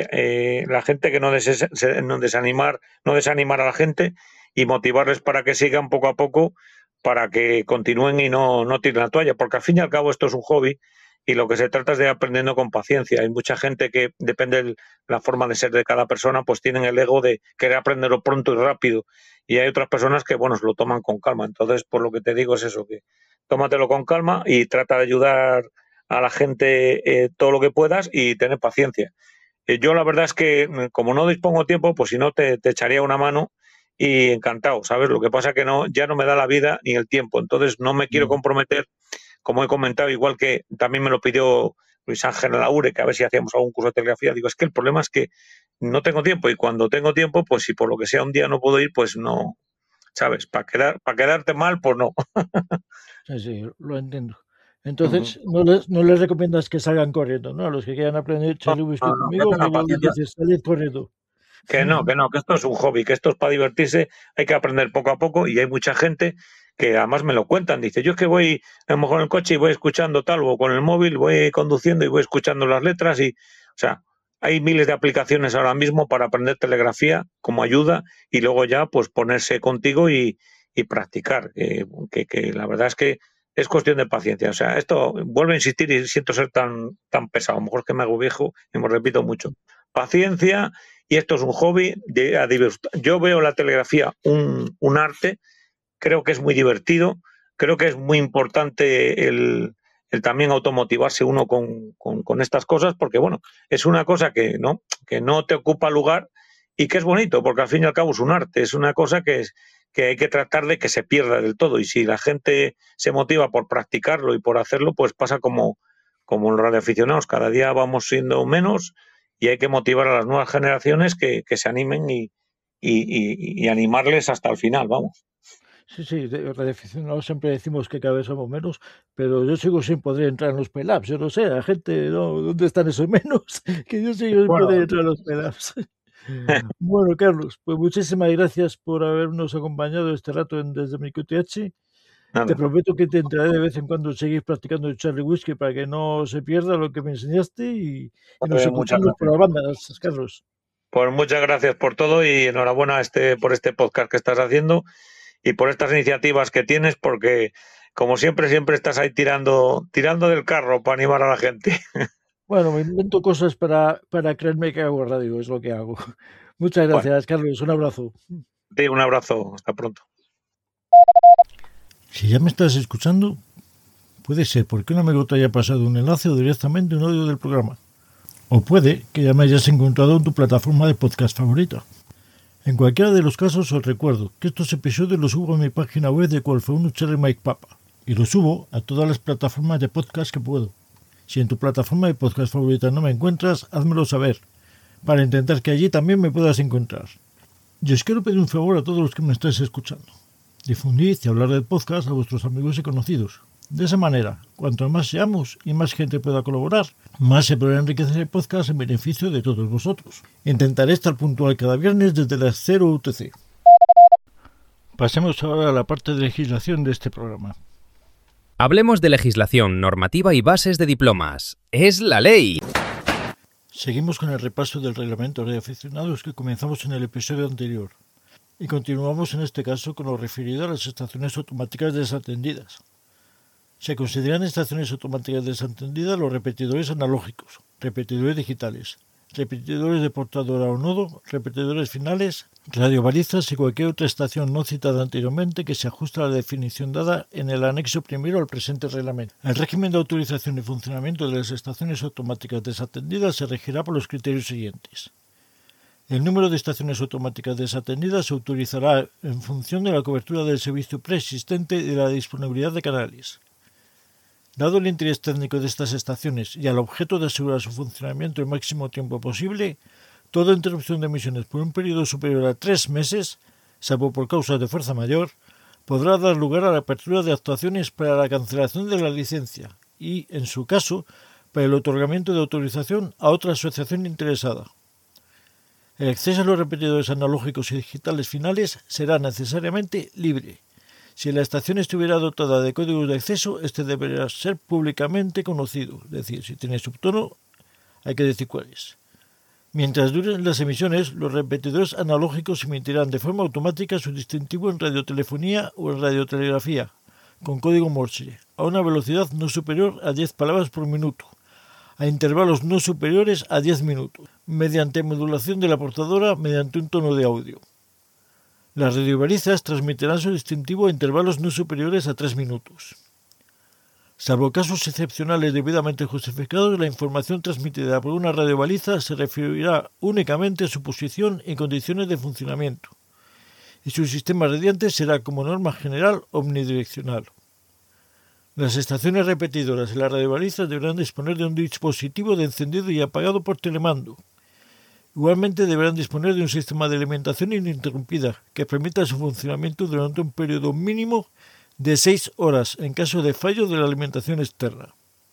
la gente que no desanimar a la gente y motivarles para que sigan poco a poco, para que continúen y no tiren la toalla, porque al fin y al cabo esto es un hobby y lo que se trata es de ir aprendiendo con paciencia. Hay mucha gente que depende de la forma de ser de cada persona, pues tienen el ego de querer aprenderlo pronto y rápido, y hay otras personas que, bueno, se lo toman con calma. Entonces, por lo que te digo es eso, que tómatelo con calma y trata de ayudar a la gente todo lo que puedas y tener paciencia. Yo la verdad es que como no dispongo tiempo, pues si no te echaría una mano y encantado, ¿sabes? Lo que pasa que ya no me da la vida ni el tiempo, entonces no me quiero comprometer, como he comentado, igual que también me lo pidió Luis Ángel Laure, que a ver si hacíamos algún curso de telegrafía. Digo, es que el problema es que no tengo tiempo y cuando tengo tiempo, pues si por lo que sea un día no puedo ir, pues no, ¿sabes? Para quedarte mal, pues no. Sí, sí, lo entiendo. Uh -huh. Entonces, no les recomiendas que salgan corriendo, ¿no? A los que quieran aprender Charlie Whisky Que conmigo, tenga no les paciencia. dices, salid corriendo. Que esto es un hobby, que esto es para divertirse, hay que aprender poco a poco y hay mucha gente que además me lo cuentan. Dice, yo es que voy a lo mejor en el coche y voy escuchando tal, o con el móvil voy conduciendo y voy escuchando las letras o sea, hay miles de aplicaciones ahora mismo para aprender telegrafía como ayuda y luego ya pues ponerse contigo y practicar, que la verdad es que es cuestión de paciencia. O sea, esto vuelvo a insistir y siento ser tan pesado, a lo mejor que me hago viejo y me repito mucho. Paciencia, y esto es un hobby yo veo la telegrafía un arte, creo que es muy divertido, creo que es muy importante el también automotivarse uno con estas cosas, porque bueno, es una cosa que no te ocupa lugar y que es bonito, porque al fin y al cabo es un arte, es una cosa que hay que tratar de que se pierda del todo, y si la gente se motiva por practicarlo y por hacerlo, pues pasa como los radioaficionados, cada día vamos siendo menos y hay que motivar a las nuevas generaciones que se animen y animarles hasta el final, vamos. Sí, sí, de radioaficionados siempre decimos que cada vez somos menos, pero yo sigo sin poder entrar en los PELABs. Yo no sé, la gente, ¿no? ¿Dónde están esos menos? Que yo sigo sin poder Bueno, entrar en los PELABs. Bueno, Carlos, pues muchísimas gracias por habernos acompañado este rato desde mi QTH. Te nada. prometo que te entraré de vez en cuando a seguir practicando el Charlie Whisky para que no se pierda lo que me enseñaste y nos Muchas escuchamos por gracias. las bandas, Carlos. Pues muchas gracias por todo y enhorabuena por este podcast que estás haciendo y por estas iniciativas que tienes, porque como siempre estás ahí tirando del carro para animar a la gente. Bueno, me invento cosas para creerme que hago radio, es lo que hago. Muchas Bueno, gracias, Carlos. Un abrazo. te un abrazo, hasta pronto. Si ya me estás escuchando, puede ser porque no me lo te haya pasado un enlace o directamente un audio del programa. O puede que ya me hayas encontrado en tu plataforma de podcast favorita. En cualquiera de los casos os recuerdo que estos episodios los subo a mi página web de Qualfeunu Cherry Mike Papa y los subo a todas las plataformas de podcast que puedo. Si en tu plataforma de podcast favorita no me encuentras, házmelo saber, para intentar que allí también me puedas encontrar. Y os quiero pedir un favor a todos los que me estáis escuchando. Difundid y hablar del podcast a vuestros amigos y conocidos. De esa manera, cuanto más seamos y más gente pueda colaborar, más se podrá enriquecer el podcast en beneficio de todos vosotros. Intentaré estar puntual cada viernes desde las 0 UTC. Pasemos ahora a la parte de legislación de este programa. Hablemos de legislación, normativa y bases de diplomas. ¡Es la ley! Seguimos con el repaso del reglamento de aficionados que comenzamos en el episodio anterior. Y continuamos en este caso con lo referido a las estaciones automáticas desatendidas. Se consideran estaciones automáticas desatendidas los repetidores analógicos, repetidores digitales, repetidores de portadora o nodo, repetidores finales, radiobalizas y cualquier otra estación no citada anteriormente que se ajuste a la definición dada en el anexo primero al presente reglamento. El régimen de autorización y funcionamiento de las estaciones automáticas desatendidas se regirá por los criterios siguientes. El número de estaciones automáticas desatendidas se autorizará en función de la cobertura del servicio preexistente y de la disponibilidad de canales. Dado el interés técnico de estas estaciones y al objeto de asegurar su funcionamiento el máximo tiempo posible, toda interrupción de emisiones por un periodo superior a 3 meses, salvo por causas de fuerza mayor, podrá dar lugar a la apertura de actuaciones para la cancelación de la licencia y, en su caso, para el otorgamiento de autorización a otra asociación interesada. El acceso a los repetidores analógicos y digitales finales será necesariamente libre. Si la estación estuviera dotada de códigos de acceso, este deberá ser públicamente conocido, es decir, si tiene subtono, hay que decir cuál es. Mientras duren las emisiones, los repetidores analógicos emitirán de forma automática su distintivo en radiotelefonía o en radiotelegrafía, con código Morse, a una velocidad no superior a 10 palabras por minuto, a intervalos no superiores a 10 minutos, mediante modulación de la portadora mediante un tono de audio. Las radiobalizas transmitirán su distintivo a intervalos no superiores a 3 minutos. Salvo casos excepcionales debidamente justificados, la información transmitida por una radiobaliza se referirá únicamente a su posición y condiciones de funcionamiento, y su sistema radiante será como norma general omnidireccional. Las estaciones repetidoras y las radiobalizas deberán disponer de un dispositivo de encendido y apagado por telemando. Igualmente deberán disponer de un sistema de alimentación ininterrumpida que permita su funcionamiento durante un periodo mínimo de 6 horas en caso de fallo de la alimentación externa.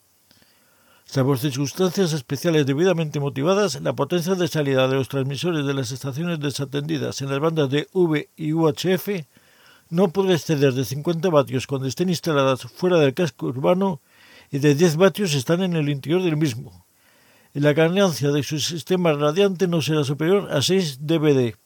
Salvo circunstancias especiales debidamente motivadas, la potencia de salida de los transmisores de las estaciones desatendidas en las bandas de V y UHF no podrá exceder de 50 vatios cuando estén instaladas fuera del casco urbano y de 10 vatios si están en el interior del mismo. Y la ganancia de su sistema radiante no será superior a 6 dBd.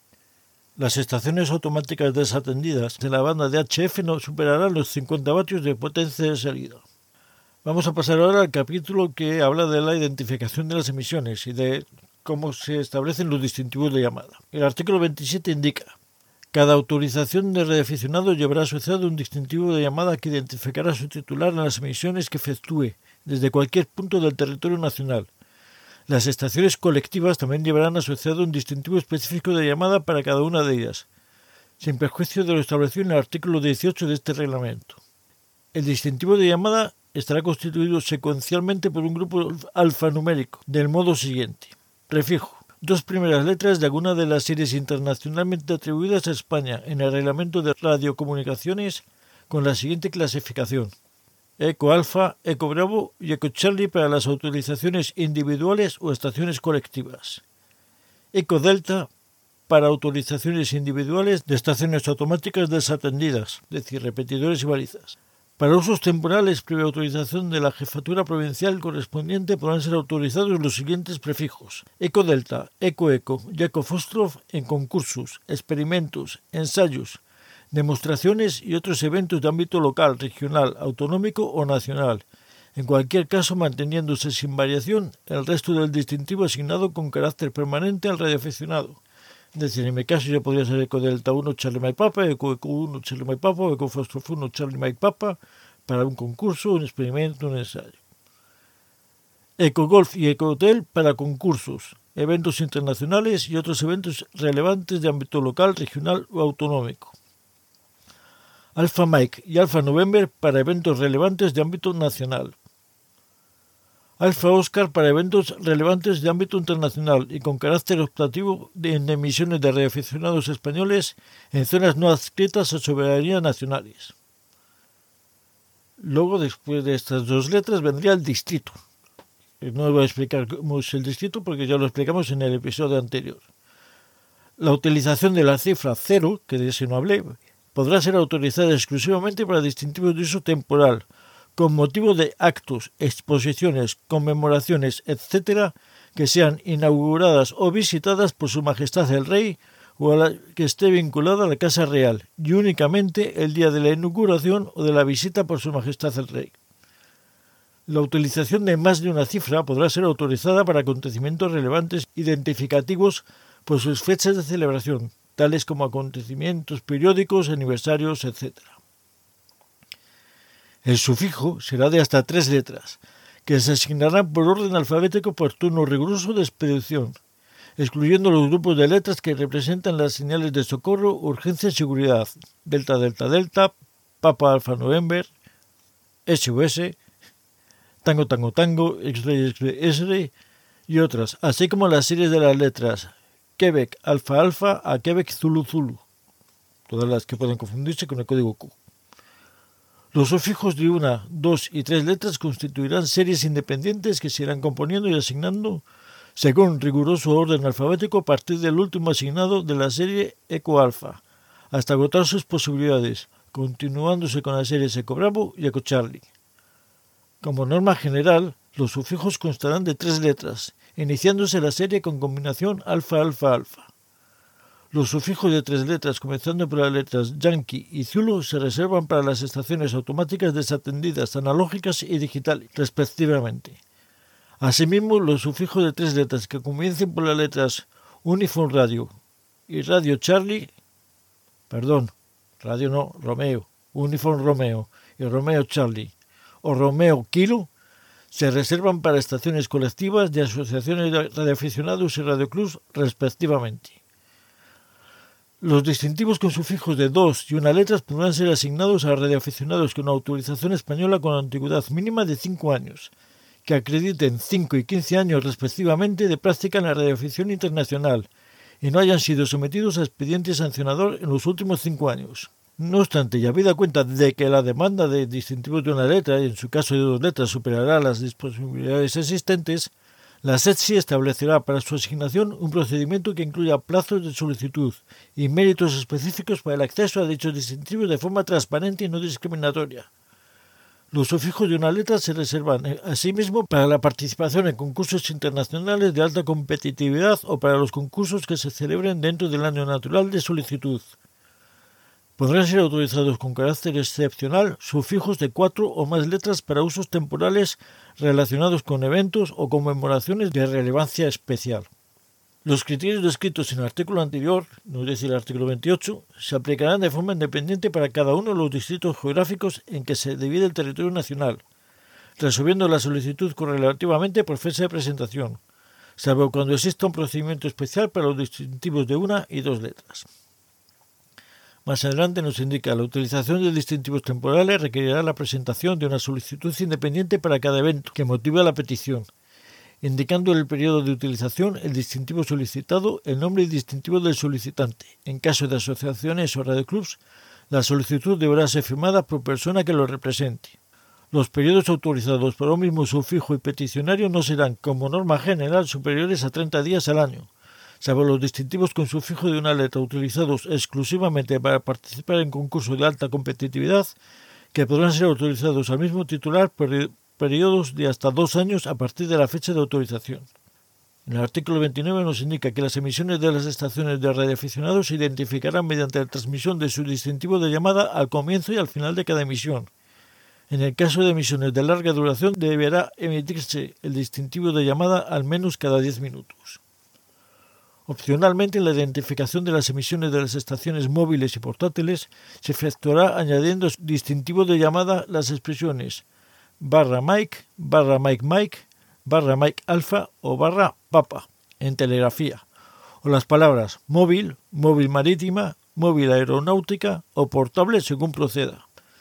Las estaciones automáticas desatendidas en la banda de HF no superarán los 50 vatios de potencia de salida. Vamos a pasar ahora al capítulo que habla de la identificación de las emisiones y de cómo se establecen los distintivos de llamada. El artículo 27 indica: cada autorización de radioaficionado llevará asociado un distintivo de llamada que identificará a su titular en las emisiones que efectúe desde cualquier punto del territorio nacional. Las estaciones colectivas también llevarán asociado un distintivo específico de llamada para cada una de ellas, sin perjuicio de lo establecido en el artículo 18 de este reglamento. El distintivo de llamada estará constituido secuencialmente por un grupo alfanumérico, del modo siguiente: prefijo, 2 primeras letras de alguna de las series internacionalmente atribuidas a España en el reglamento de radiocomunicaciones con la siguiente clasificación: Eco Alfa, Eco Bravo y Eco Charlie para las autorizaciones individuales o estaciones colectivas. Eco Delta para autorizaciones individuales de estaciones automáticas desatendidas, es decir, repetidores y balizas. Para usos temporales, previa autorización de la jefatura provincial correspondiente, podrán ser autorizados los siguientes prefijos: Eco Delta, Eco Eco y Eco Foxtrot en concursos, experimentos, ensayos, demostraciones y otros eventos de ámbito local, regional, autonómico o nacional, en cualquier caso manteniéndose sin variación el resto del distintivo asignado con carácter permanente al radioaficionado. Es decir, en mi caso yo podría ser Eco Delta 1 Charlie Mike Papa, Eco 1 Charlie Mike Papa, o Eco Foxtrot 1 Charlie Mike Papa para un concurso, un experimento, un ensayo. Eco Golf y Eco Hotel para concursos, eventos internacionales y otros eventos relevantes de ámbito local, regional o autonómico. Alpha Mike y Alpha November para eventos relevantes de ámbito nacional. Alfa Oscar para eventos relevantes de ámbito internacional y con carácter optativo en emisiones de radioaficionados españoles en zonas no adscritas a soberanía nacionales. Luego, después de estas dos letras, vendría el distrito. No voy a explicar cómo es el distrito porque ya lo explicamos en el episodio anterior. La utilización de la cifra 0, que de ese no hablé, podrá ser autorizada exclusivamente para distintivos de uso temporal, con motivo de actos, exposiciones, conmemoraciones, etc., que sean inauguradas o visitadas por Su Majestad el Rey o a la que esté vinculada a la Casa Real, y únicamente el día de la inauguración o de la visita por Su Majestad el Rey. La utilización de más de una cifra podrá ser autorizada para acontecimientos relevantes identificativos por sus fechas de celebración, tales como acontecimientos periódicos, aniversarios, etc. El sufijo será de hasta 3 letras, que se asignarán por orden alfabético por turno riguroso de expedición, excluyendo los grupos de letras que representan las señales de socorro, urgencia y seguridad, Delta Delta Delta, Papa Alfa November, SOS, Tango Tango Tango, X-Ray X-Ray X-Ray y otras, así como las series de las letras Quebec Alfa Alfa a Quebec Zulu Zulu, todas las que pueden confundirse con el código Q. Los sufijos de 1, 2 y 3 letras constituirán series independientes que se irán componiendo y asignando según riguroso orden alfabético a partir del último asignado de la serie Eco Alfa, hasta agotar sus posibilidades, continuándose con las series Eco Bravo y Eco Charlie. Como norma general, los sufijos constarán de 3 letras, iniciándose la serie con combinación alfa alfa alfa. Los sufijos de 3 letras, comenzando por las letras Yankee y Zulu, se reservan para las estaciones automáticas desatendidas, analógicas y digitales, respectivamente. Asimismo, los sufijos de 3 letras que comiencen por las letras Uniform Radio y Radio Charlie, Romeo, Uniform Romeo y Romeo Charlie, o Romeo Kilo, se reservan para estaciones colectivas de asociaciones de radioaficionados y radioclubs, respectivamente. Los distintivos con sufijos de 2 y 1 letras podrán ser asignados a radioaficionados con autorización española con antigüedad mínima de 5 años, que acrediten 5 y 15 años respectivamente de práctica en la radioafición internacional y no hayan sido sometidos a expediente sancionador en los últimos 5 años. No obstante, y habida cuenta de que la demanda de distintivos de 1 letra, y en su caso de 2 letras, superará las disponibilidades existentes, la SETSI establecerá para su asignación un procedimiento que incluya plazos de solicitud y méritos específicos para el acceso a dichos distintivos de forma transparente y no discriminatoria. Los sufijos de 1 letra se reservan asimismo para la participación en concursos internacionales de alta competitividad o para los concursos que se celebren dentro del año natural de solicitud. Podrán ser autorizados con carácter excepcional sufijos de 4 o más letras para usos temporales relacionados con eventos o conmemoraciones de relevancia especial. Los criterios descritos en el artículo anterior, es decir, el artículo 28, se aplicarán de forma independiente para cada uno de los distritos geográficos en que se divide el territorio nacional, resolviendo la solicitud correlativamente por fecha de presentación, salvo cuando exista un procedimiento especial para los distintivos de 1 y 2 letras. Más adelante nos indica la utilización de distintivos temporales requerirá la presentación de una solicitud independiente para cada evento que motive la petición, indicando el periodo de utilización, el distintivo solicitado, el nombre y distintivo del solicitante. En caso de asociaciones o radioclubs, la solicitud deberá ser firmada por persona que lo represente. Los periodos autorizados para un mismo sufijo y peticionario no serán, como norma general, superiores a 30 días al año, salvo los distintivos con sufijo de 1 letra utilizados exclusivamente para participar en concursos de alta competitividad, que podrán ser autorizados al mismo titular por periodos de hasta 2 años a partir de la fecha de autorización. En el artículo 29 nos indica que las emisiones de las estaciones de radioaficionados se identificarán mediante la transmisión de su distintivo de llamada al comienzo y al final de cada emisión. En el caso de emisiones de larga duración deberá emitirse el distintivo de llamada al menos cada 10 minutos. Opcionalmente, la identificación de las emisiones de las estaciones móviles y portátiles se efectuará añadiendo distintivo de llamada las expresiones /Mike, /Mike, /Mike Alfa o /Papa en telegrafía, o las palabras móvil, móvil marítima, móvil aeronáutica o portable según proceda,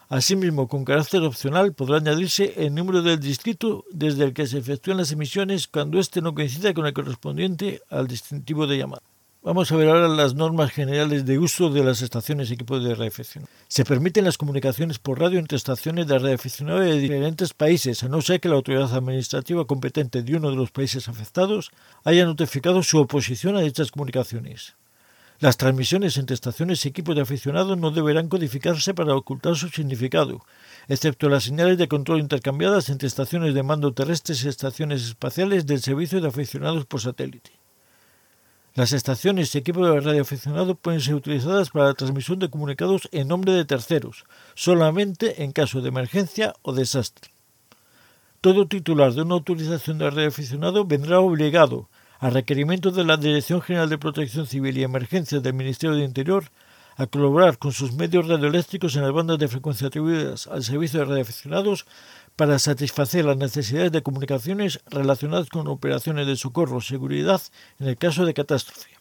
Asimismo, con carácter opcional, podrá añadirse el número del distrito desde el que se efectúan las emisiones cuando éste no coincida con el correspondiente al distintivo de llamada. Vamos a ver ahora las normas generales de uso de las estaciones y equipos de radioaficionado. Se permiten las comunicaciones por radio entre estaciones de radioaficionado de diferentes países, a no ser que la autoridad administrativa competente de uno de los países afectados haya notificado su oposición a dichas comunicaciones. Las transmisiones entre estaciones y equipos de aficionados no deberán codificarse para ocultar su significado, excepto las señales de control intercambiadas entre estaciones de mando terrestres y estaciones espaciales del servicio de aficionados por satélite. Las estaciones y equipos de radioaficionado pueden ser utilizadas para la transmisión de comunicados en nombre de terceros, solamente en caso de emergencia o desastre. Todo titular de una autorización de radioaficionado vendrá obligado, a requerimiento de la Dirección General de Protección Civil y Emergencias del Ministerio de Interior, a colaborar con sus medios radioeléctricos en las bandas de frecuencia atribuidas al servicio de radioaficionados para satisfacer las necesidades de comunicaciones relacionadas con operaciones de socorro o seguridad en el caso de catástrofe.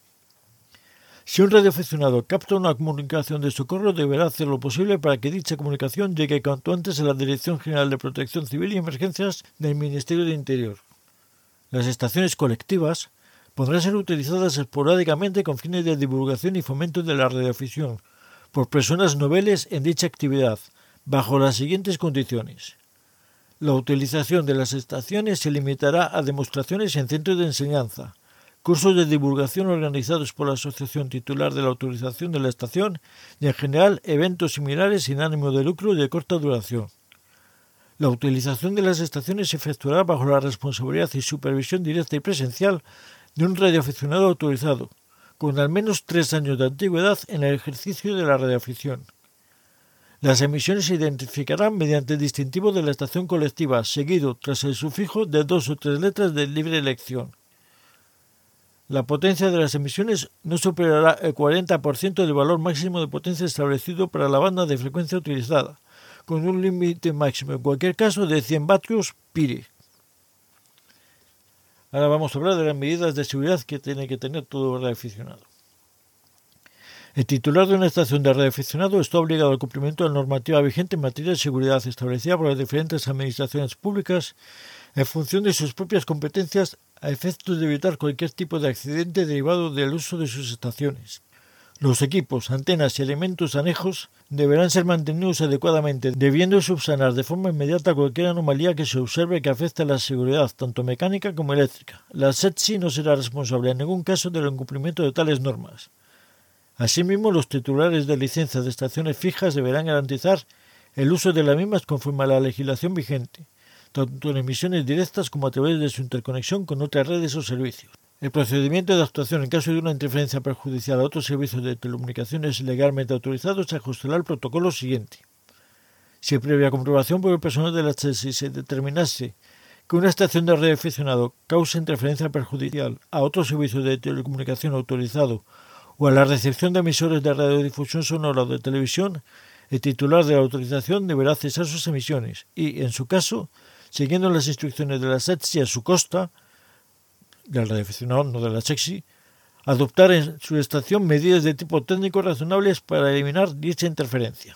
Si un radioaficionado capta una comunicación de socorro, deberá hacer lo posible para que dicha comunicación llegue cuanto antes a la Dirección General de Protección Civil y Emergencias del Ministerio de Interior. Las estaciones colectivas podrán ser utilizadas esporádicamente con fines de divulgación y fomento de la radioafición por personas noveles en dicha actividad, bajo las siguientes condiciones. La utilización de las estaciones se limitará a demostraciones en centros de enseñanza, cursos de divulgación organizados por la asociación titular de la autorización de la estación y, en general, eventos similares sin ánimo de lucro y de corta duración. La utilización de las estaciones se efectuará bajo la responsabilidad y supervisión directa y presencial de un radioaficionado autorizado, con al menos 3 años de antigüedad en el ejercicio de la radioafición. Las emisiones se identificarán mediante el distintivo de la estación colectiva, seguido tras el sufijo de 2 o 3 letras de libre elección. La potencia de las emisiones no superará el 40% del valor máximo de potencia establecido para la banda de frecuencia utilizada, con un límite máximo, en cualquier caso, de 100 vatios Pire. Ahora vamos a hablar de las medidas de seguridad que tiene que tener todo radioaficionado. El titular de una estación de radioaficionado está obligado al cumplimiento de la normativa vigente en materia de seguridad establecida por las diferentes administraciones públicas en función de sus propias competencias a efectos de evitar cualquier tipo de accidente derivado del uso de sus estaciones. Los equipos, antenas y elementos anejos deberán ser mantenidos adecuadamente, debiendo subsanar de forma inmediata cualquier anomalía que se observe que afecte a la seguridad, tanto mecánica como eléctrica. La SETSI no será responsable en ningún caso del incumplimiento de tales normas. Asimismo, los titulares de licencias de estaciones fijas deberán garantizar el uso de las mismas conforme a la legislación vigente, tanto en emisiones directas como a través de su interconexión con otras redes o servicios. El procedimiento de actuación en caso de una interferencia perjudicial a otros servicios de telecomunicaciones legalmente autorizados se ajustará al protocolo siguiente. Si previa comprobación por el personal de la SETSI se determinase que una estación de radioaficionado causa interferencia perjudicial a otro servicio de telecomunicación autorizado o a la recepción de emisores de radiodifusión sonora o de televisión, el titular de la autorización deberá cesar sus emisiones y, en su caso, siguiendo las instrucciones de la SETSI a su costa, del radioaficionado, no de la SETSI, adoptar en su estación medidas de tipo técnico razonables para eliminar dicha interferencia.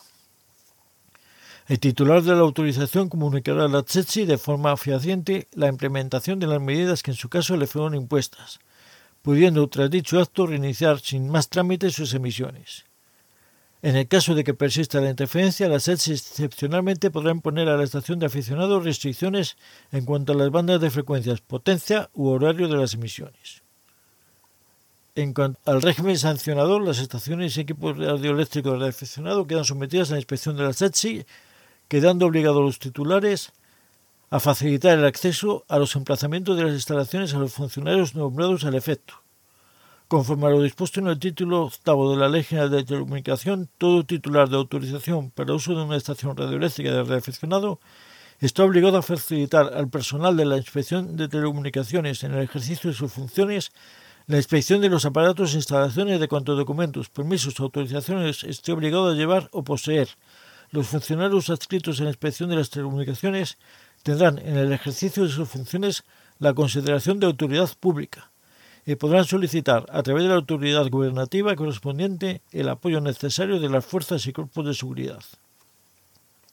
El titular de la autorización comunicará a la SETSI de forma fehaciente la implementación de las medidas que en su caso le fueron impuestas, pudiendo tras dicho acto reiniciar sin más trámites sus emisiones. En el caso de que persista la interferencia, la SETSI excepcionalmente podrá imponer a la estación de aficionados restricciones en cuanto a las bandas de frecuencias, potencia u horario de las emisiones. En cuanto al régimen sancionador, las estaciones y equipos radioeléctricos de radioaficionado quedan sometidas a la inspección de la SETSI, quedando obligados los titulares a facilitar el acceso a los emplazamientos de las instalaciones a los funcionarios nombrados al efecto. Conforme a lo dispuesto en el título 8 de la Ley General de Telecomunicación, todo titular de autorización para uso de una estación radioeléctrica de radioaficionado está obligado a facilitar al personal de la Inspección de Telecomunicaciones en el ejercicio de sus funciones la inspección de los aparatos e instalaciones de cuantos documentos, permisos o autorizaciones esté obligado a llevar o poseer. Los funcionarios adscritos en la Inspección de las Telecomunicaciones tendrán en el ejercicio de sus funciones la consideración de autoridad pública y podrán solicitar a través de la autoridad gubernativa correspondiente el apoyo necesario de las fuerzas y cuerpos de seguridad.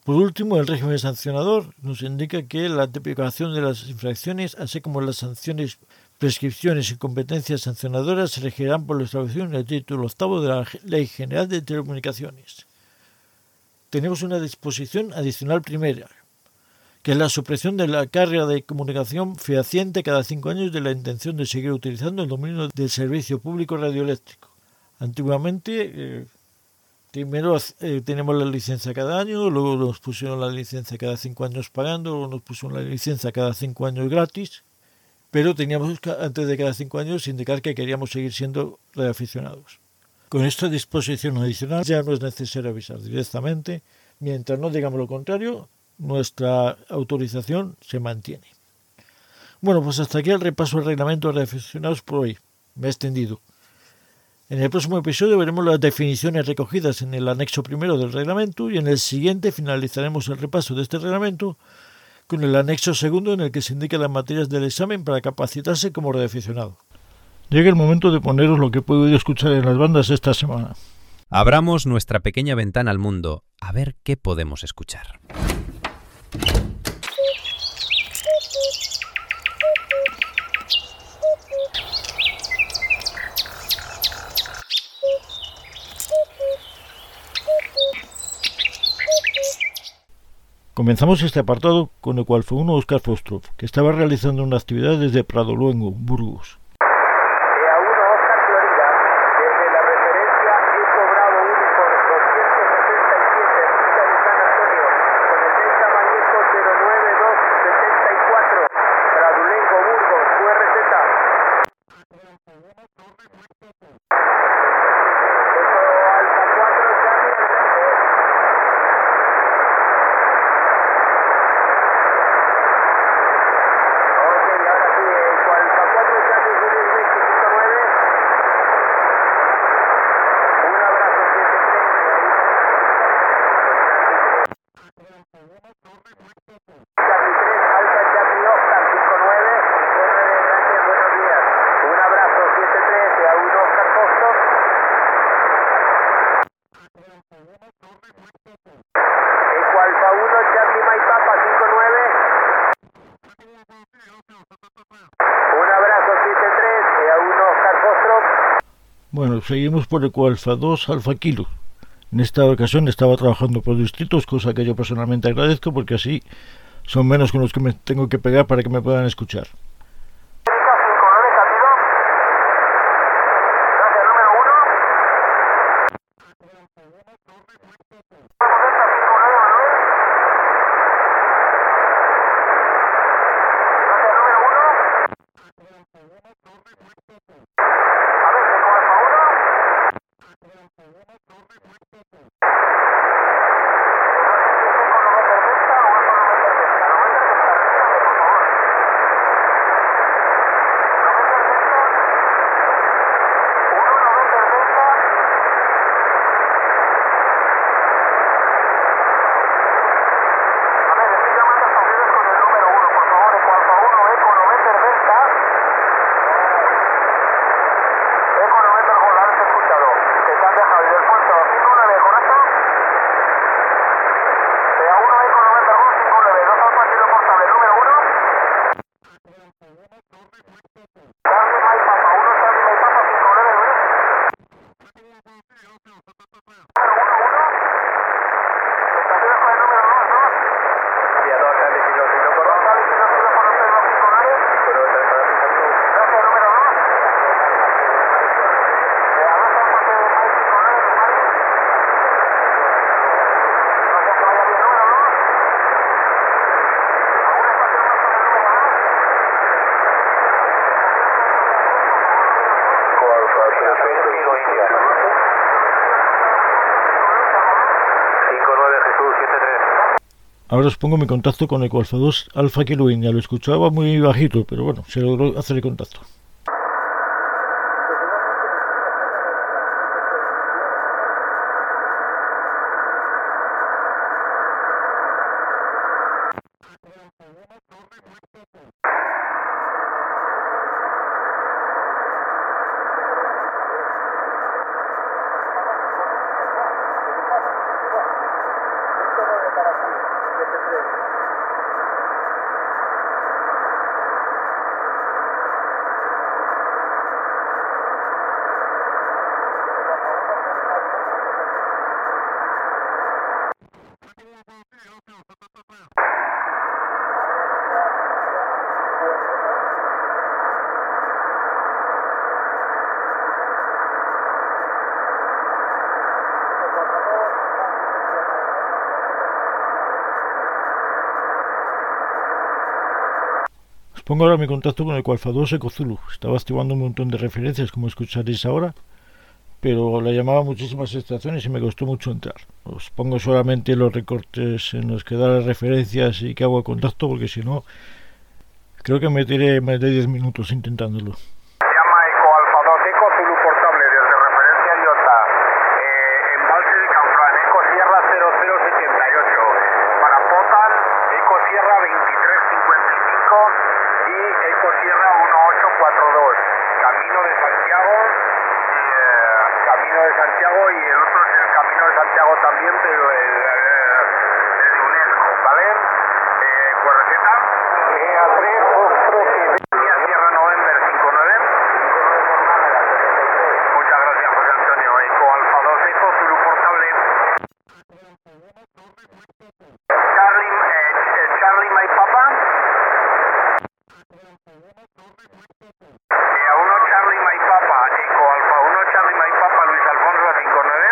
Por último, el régimen sancionador nos indica que la tipificación de las infracciones, así como las sanciones, prescripciones y competencias sancionadoras se regirán por la establecido en el título 8 de la Ley General de Telecomunicaciones. Tenemos una disposición adicional primera, que es la supresión de la carga de comunicación fehaciente cada 5 años de la intención de seguir utilizando el dominio del servicio público radioeléctrico. Antiguamente, primero tenemos la licencia cada año, luego nos pusieron la licencia cada 5 años pagando, luego nos pusieron la licencia cada 5 años gratis, pero teníamos que, antes de cada 5 años, indicar que queríamos seguir siendo radioaficionados. Con esta disposición adicional ya no es necesario avisar directamente, mientras no digamos lo contrario, nuestra autorización se mantiene. Bueno, pues hasta aquí el repaso del reglamento de radioaficionados por hoy. Me he extendido. En el próximo episodio veremos las definiciones recogidas en el anexo primero del reglamento y en el siguiente finalizaremos el repaso de este reglamento con el anexo segundo en el que se indican las materias del examen para capacitarse como radioaficionado. Llega el momento de poneros lo que he podido escuchar en las bandas esta semana. Abramos nuestra pequeña ventana al mundo a ver qué podemos escuchar. Comenzamos este apartado con el cual fue uno Óscar Fostrov, que estaba realizando una actividad desde Pradoluengo, Burgos. Bueno, seguimos por Eco Alfa 2 Alfa Kilo. En esta ocasión estaba trabajando por distritos, cosa que yo personalmente agradezco porque así son menos con los que me tengo que pegar para que me puedan escuchar. Ahora os pongo mi contacto con Eco Alfa 2 Alfa Kilo India. Lo escuchaba muy bajito, pero bueno, se logró hacer el contacto. pongo ahora mi contacto con el Alfa 2 Eco Zulu. Estaba activando un montón de referencias, como escucharéis ahora, pero la llamaba muchísimas estaciones y me costó mucho entrar. Os pongo solamente los recortes en los que da las referencias y que hago el contacto, porque si no, creo que me tiré más de 10 minutos intentándolo. Llama Eco Alfa 2 Eco Zulu portable desde referencia IOTA. Embalse de Canfrán, Eco Sierra 0078. Para Potal, Eco Sierra 2355 y Eco Sierra 1842. Camino de Santiago. Camino de Santiago y el otro es el Camino de Santiago también, pero el de UNESCO, ¿vale? ¿Cuerreceta? A3, Sierra November 59. Muchas gracias, José Antonio. Eco Alfa 2 Eco Zulu portable. Charlie My Papa. A1 Charlie My Papa, Eco Alfa 1 Charlie My Papa, Luis Alfonso 59.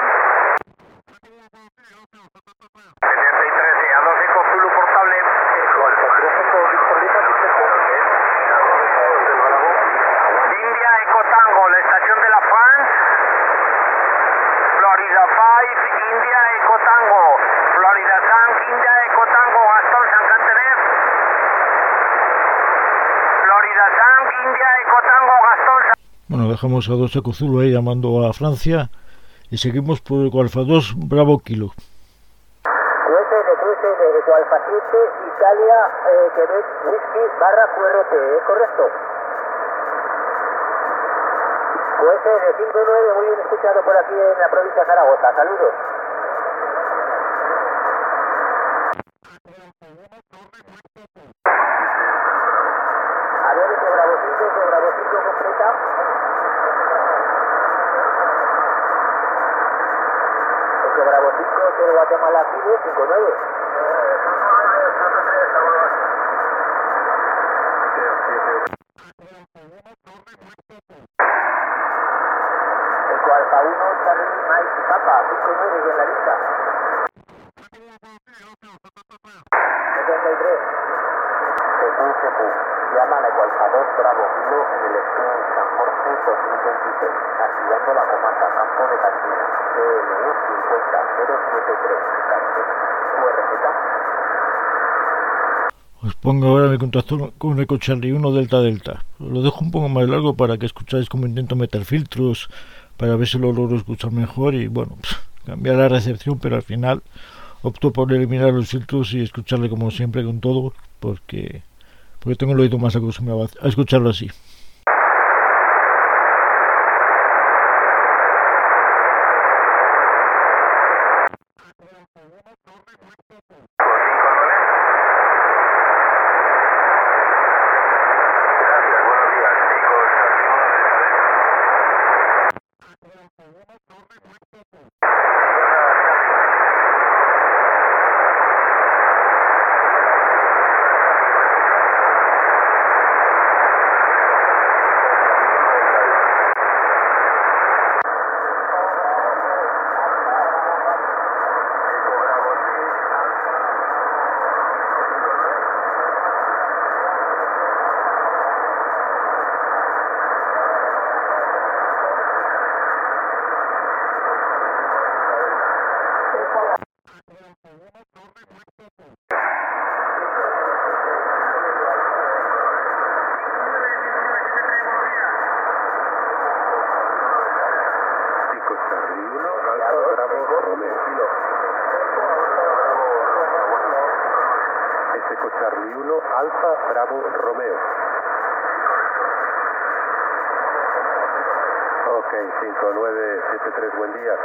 73 A2 Eco Zulu portable. Eco Alfa 3 Eco India Eco Tango, la estación de La France. Florida 5 India Eco Tango, Florida Tank India Eco Tango, Gastón San Cantenet. Florida Tank India Eco Tango, Gastón San. Bueno, dejamos a 2 Eco Zulu ahí llamando a Francia y seguimos por el Alfa 2 Bravo Kilo. QSN Eco Alfa 7 Italia Quebec Whisky barra QRT, ¿es correcto? QSN 59, muy bien escuchado por aquí en la provincia de Zaragoza, saludos. A ver, ese Bravo 5 completa. Ese Bravo 5, 0 Guatemala Kilo 59. Eco Alfa 1, Charlie Mike Papa, 59 en la lista. 73. Llama a la Eco Alfa 2 Bravo Kilo en el Spring San Jorge 2026, activando la comanda Campo de Cantina, CLU 50073, cartera, QRZ. Os pongo ahora mi contacto con Eco Charlie 1 Delta Delta. Lo dejo un poco más largo para que escucháis cómo intento meter filtros, para ver si lo logro escuchar mejor y bueno, cambiar la recepción, pero al final opto por eliminar los filtros y escucharle como siempre con todo, porque tengo el oído más acostumbrado a escucharlo así. Eco Charlie 1 Alfa Bravo Romeo. Ok, 5973, buen día.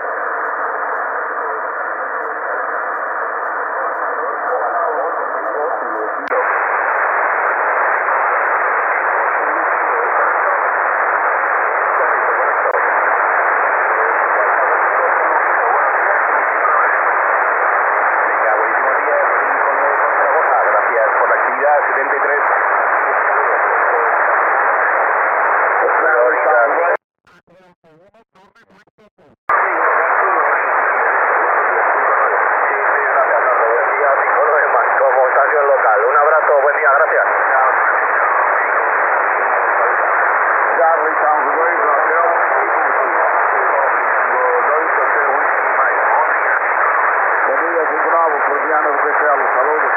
Georgiano VC Alfa 2.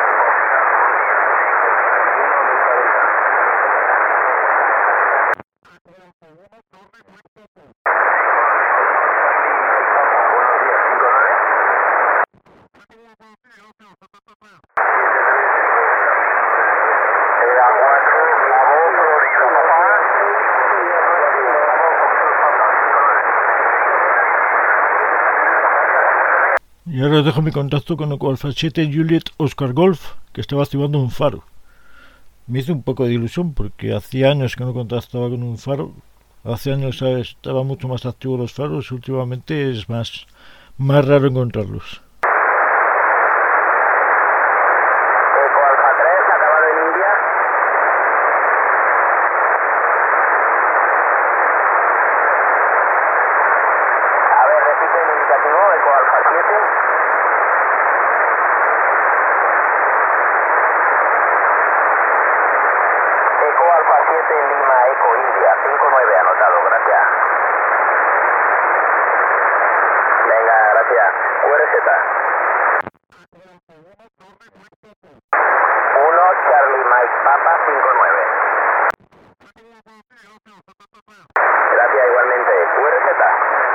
Y ahora os dejo mi contacto con Eco Alfa 7 Juliet Oscar Golf, que estaba activando un faro. Me hizo un poco de ilusión porque hacía años que no contactaba con un faro. Hace años, ¿sabes?, estaban mucho más activos los faros y últimamente es más raro encontrarlos. Eco Alfa 3, acabado en India. A ver, repite el indicativo, Eco Alfa 7. Eco Alfa 7 Lima, Eco India, 59 anotado, gracias. Venga, gracias. QRZ. 1 Charlie Mike Papa 59. Gracias igualmente. QRZ.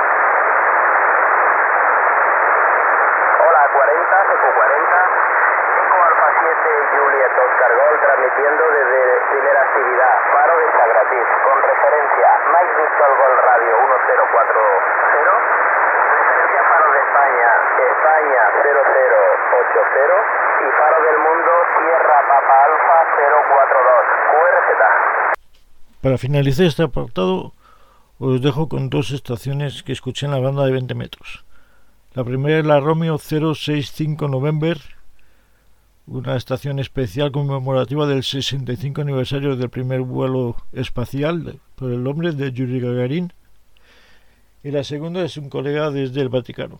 Hola, 40, Eco 40. Eco Alfa 7 Juliet Oscar Gold transmitiendo desde primera actividad, faro de Sagratis, con referencia Mike Victor Gold Radio 1040, referencia faro de España, España 0080 y faro del mundo Sierra Papa Alfa 042, QRZ. Para finalizar este apartado, os dejo con dos estaciones que escuché en la banda de 20 metros. La primera es la Romeo 065 November, una estación especial conmemorativa del 65 aniversario del primer vuelo espacial por el hombre de Yuri Gagarin. Y la segunda es un colega desde el Vaticano.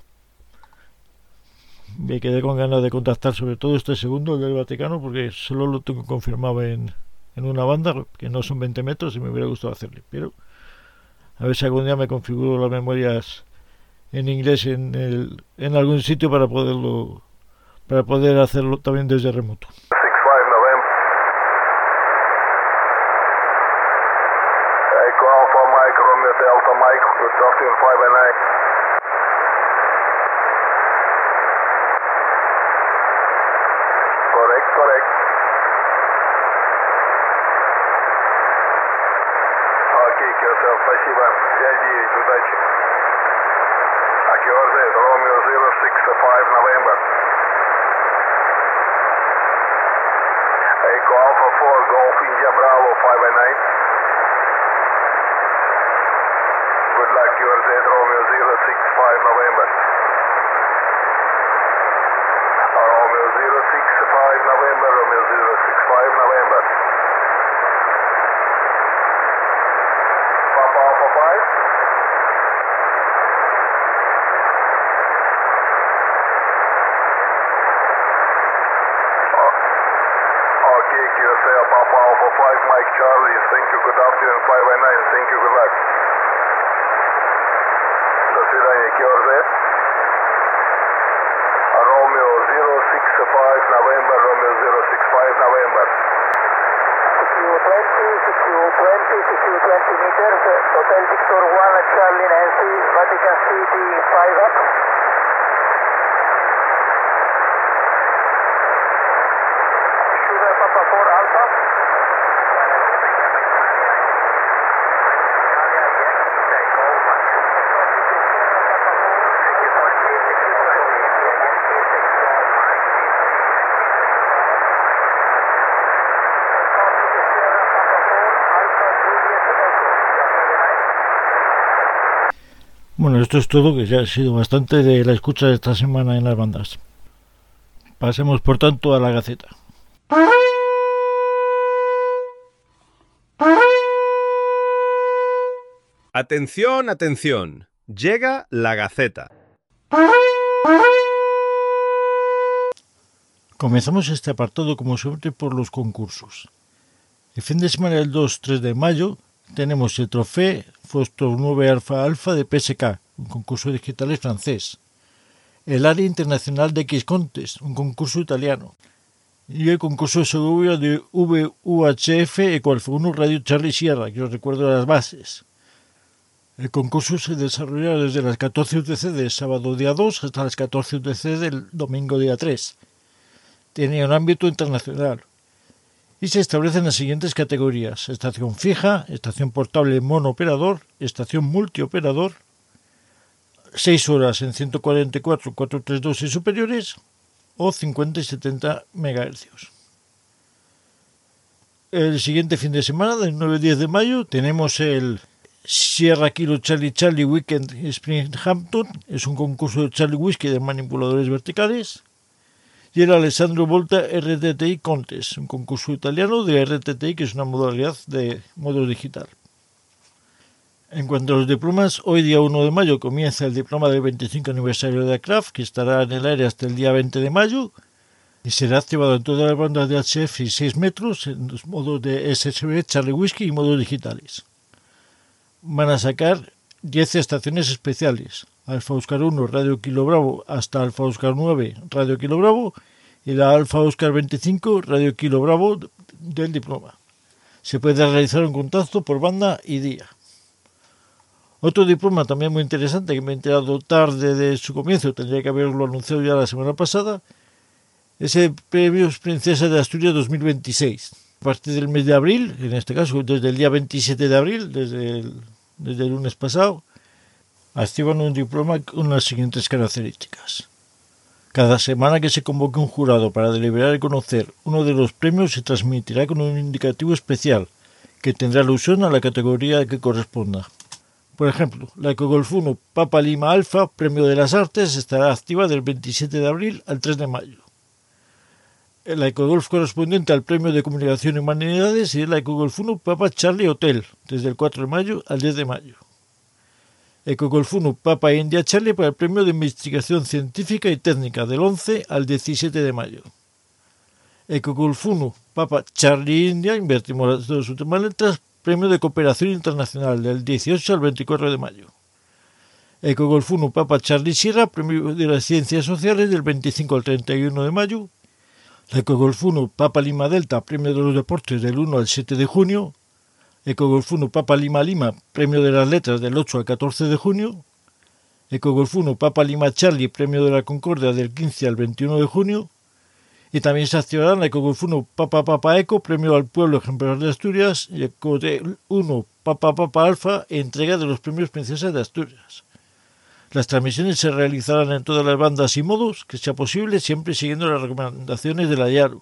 Me quedé con ganas de contactar sobre todo este segundo, el del Vaticano, porque solo lo tengo confirmado en una banda, que no son 20 metros y me hubiera gustado hacerle. Pero a ver si algún día me configuro las memorias en inglés en algún sitio para poder hacerlo también desde remoto. 65 November. Eco Alpha Mike, Romeo Delta Mike, we're talking 5 and 9. Correct. Окей, Кирсел, спасибо. 5-9, удачи. Акиорзе, Romeo 065 November. Eco Alpha 4, Golf India Bravo 5 and 9. Good luck, QRZ, Romeo 065 November. Romeo 065 November, Romeo 065 November. Papa Alpha 5. Okay, QSL, Papa Alpha 5, Mike Charlie, thank you, good afternoon, 5 and 9, thank you, good luck. До свидания, QRZ. Romeo 065 November, Romeo 065 November. CQ20 meters, Hotel Victor 1, Charlie Nancy, Vatican City, 5 up. Sugar Papa 4 Alpha. Bueno, esto es todo, que ya ha sido bastante de la escucha de esta semana en las bandas. Pasemos, por tanto, a la Gaceta. Atención, atención. Llega la Gaceta. Comenzamos este apartado, como siempre, por los concursos. El fin de semana del 2-3 de mayo tenemos el trofeo Foster 9 Alfa Alfa de PSK, un concurso de digitales francés. el Área Internacional de X Contest, un concurso italiano, y el concurso de Segovia de VUHF Eco Alfa 1 Radio Charlie Sierra, que os recuerdo las bases. El concurso se desarrollará desde las 14 UTC del sábado día 2 hasta las 14 UTC del domingo día 3. Tenía un ámbito internacional y se establecen las siguientes categorías: estación fija, estación portable monooperador, estación multioperador, 6 horas en 144, 432 y superiores, o 50 y 70 MHz. El siguiente fin de semana, del 9 y 10 de mayo, tenemos el Sierra Kilo Charlie Charlie Weekend Spring Hampton, es un concurso de Charlie Whisky de manipuladores verticales, y el Alessandro Volta RTTI Contest, un concurso italiano de RTTI, que es una modalidad de modo digital. En cuanto a los diplomas, hoy día 1 de mayo comienza el diploma del 25 aniversario de Aircraft, que estará en el aire hasta el día 20 de mayo y será activado en todas las bandas de HF y 6 metros en los modos de SSB, Charlie Whisky y modos digitales. Van a sacar 10 estaciones especiales: Alfa Oscar 1 Radio Kilo Bravo hasta Alfa Oscar 9 Radio Kilo Bravo y la Alfa Oscar 25 Radio Kilo Bravo del diploma. Se puede realizar un contacto por banda y día. Otro diploma también muy interesante, que me he enterado tarde de su comienzo, tendría que haberlo anunciado ya la semana pasada, es el Premios Princesa de Asturias 2026. A partir del mes de abril, en este caso desde el día 27 de abril, desde el lunes pasado, activan un diploma con las siguientes características. Cada semana que se convoque un jurado para deliberar y conocer uno de los premios, se transmitirá con un indicativo especial que tendrá alusión a la categoría que corresponda. Por ejemplo, la EcoGolf 1 Papa Lima Alfa, Premio de las Artes, estará activa del 27 de abril al 3 de mayo. La EcoGolf correspondiente al Premio de Comunicación y Humanidades y la EcoGolf 1 Papa Charlie Hotel, desde el 4 de mayo al 10 de mayo. EcoGolf 1 Papa India Charlie para el Premio de Investigación Científica y Técnica, del 11 al 17 de mayo. EcoGolf 1 Papa Charlie India, invertimos las dos últimas letras, Premio de Cooperación Internacional, del 18 al 24 de mayo. EcoGolf 1 Papa Charlie Sierra, Premio de las Ciencias Sociales, del 25 al 31 de mayo. La EcoGolf 1 Papa Lima Delta, Premio de los Deportes, del 1 al 7 de junio. EcoGolf 1 Papa Lima Lima, Premio de las Letras, del 8 al 14 de junio. EcoGolf 1 Papa Lima Charlie, Premio de la Concordia, del 15 al 21 de junio. Y también se activará la EcoGolf 1 Papa Eco, Premio al Pueblo Ejemplar de Asturias, y EcoGolf 1 Papa Alfa, entrega de los premios Princesa de Asturias. Las transmisiones se realizarán en todas las bandas y modos que sea posible, siempre siguiendo las recomendaciones de la IARU.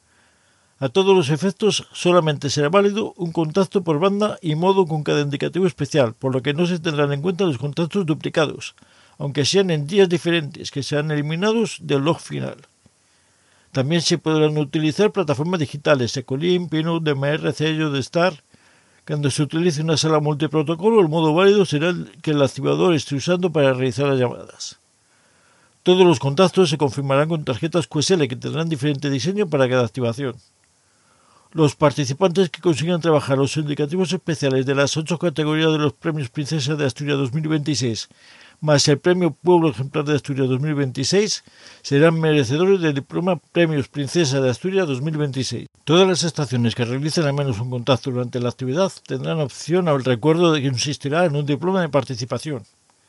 A todos los efectos, solamente será válido un contacto por banda y modo con cada indicativo especial, por lo que no se tendrán en cuenta los contactos duplicados, aunque sean en días diferentes, que serán eliminados del log final. También se podrán utilizar plataformas digitales, Ecolink, Pinut, DMR, Cello, de Star. Cuando se utilice una sala multiprotocolo, el modo válido será el que el activador esté usando para realizar las llamadas. Todos los contactos se confirmarán con tarjetas QSL que tendrán diferente diseño para cada activación. Los participantes que consigan trabajar los indicativos especiales de las 8 categorías de los Premios Princesa de Asturias 2026, más el Premio Pueblo Ejemplar de Asturias 2026, serán merecedores del diploma Premios Princesa de Asturias 2026. Todas las estaciones que realicen al menos un contacto durante la actividad tendrán opción al recuerdo de que consistirá en un diploma de participación.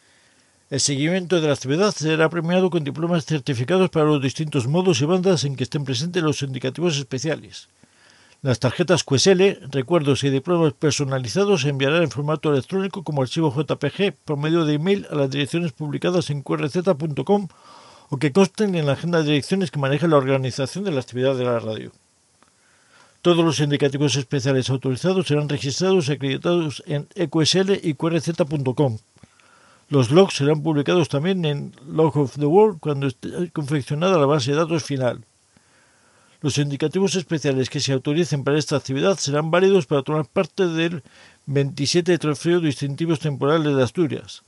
El seguimiento de la actividad será premiado con diplomas certificados para los distintos modos y bandas en que estén presentes los indicativos especiales. Las tarjetas QSL, recuerdos y diplomas personalizados se enviarán en formato electrónico como archivo JPG por medio de email a las direcciones publicadas en qrz.com o que consten en la agenda de direcciones que maneja la organización de la actividad de la radio. Todos los indicativos especiales autorizados serán registrados y acreditados en EQSL y qrz.com. Los logs serán publicados también en Log of the World cuando esté confeccionada la base de datos final. Los indicativos especiales que se autoricen para esta actividad serán válidos para tomar parte del 27 Trofeo Distintivos Temporales de Asturias.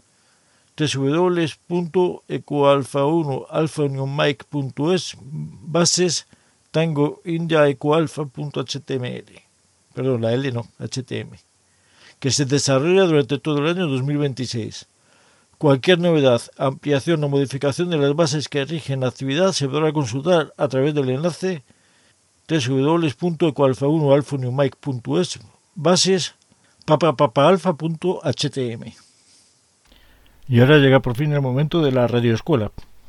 www.ecoalfa1alfaunionmike.es bases Tango India ecoalfa.html. Perdón, la L no, HTML. Que se desarrolla durante todo el año 2026. Cualquier novedad, ampliación o modificación de las bases que rigen la actividad se podrá consultar a través del enlace www.ecoalfa1alfanewmike.es bases papapapaalfa.htm. Y ahora llega por fin el momento de la radioescuela.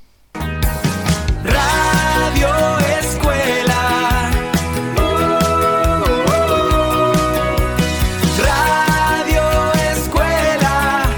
Radio Escuela. Radio Escuela.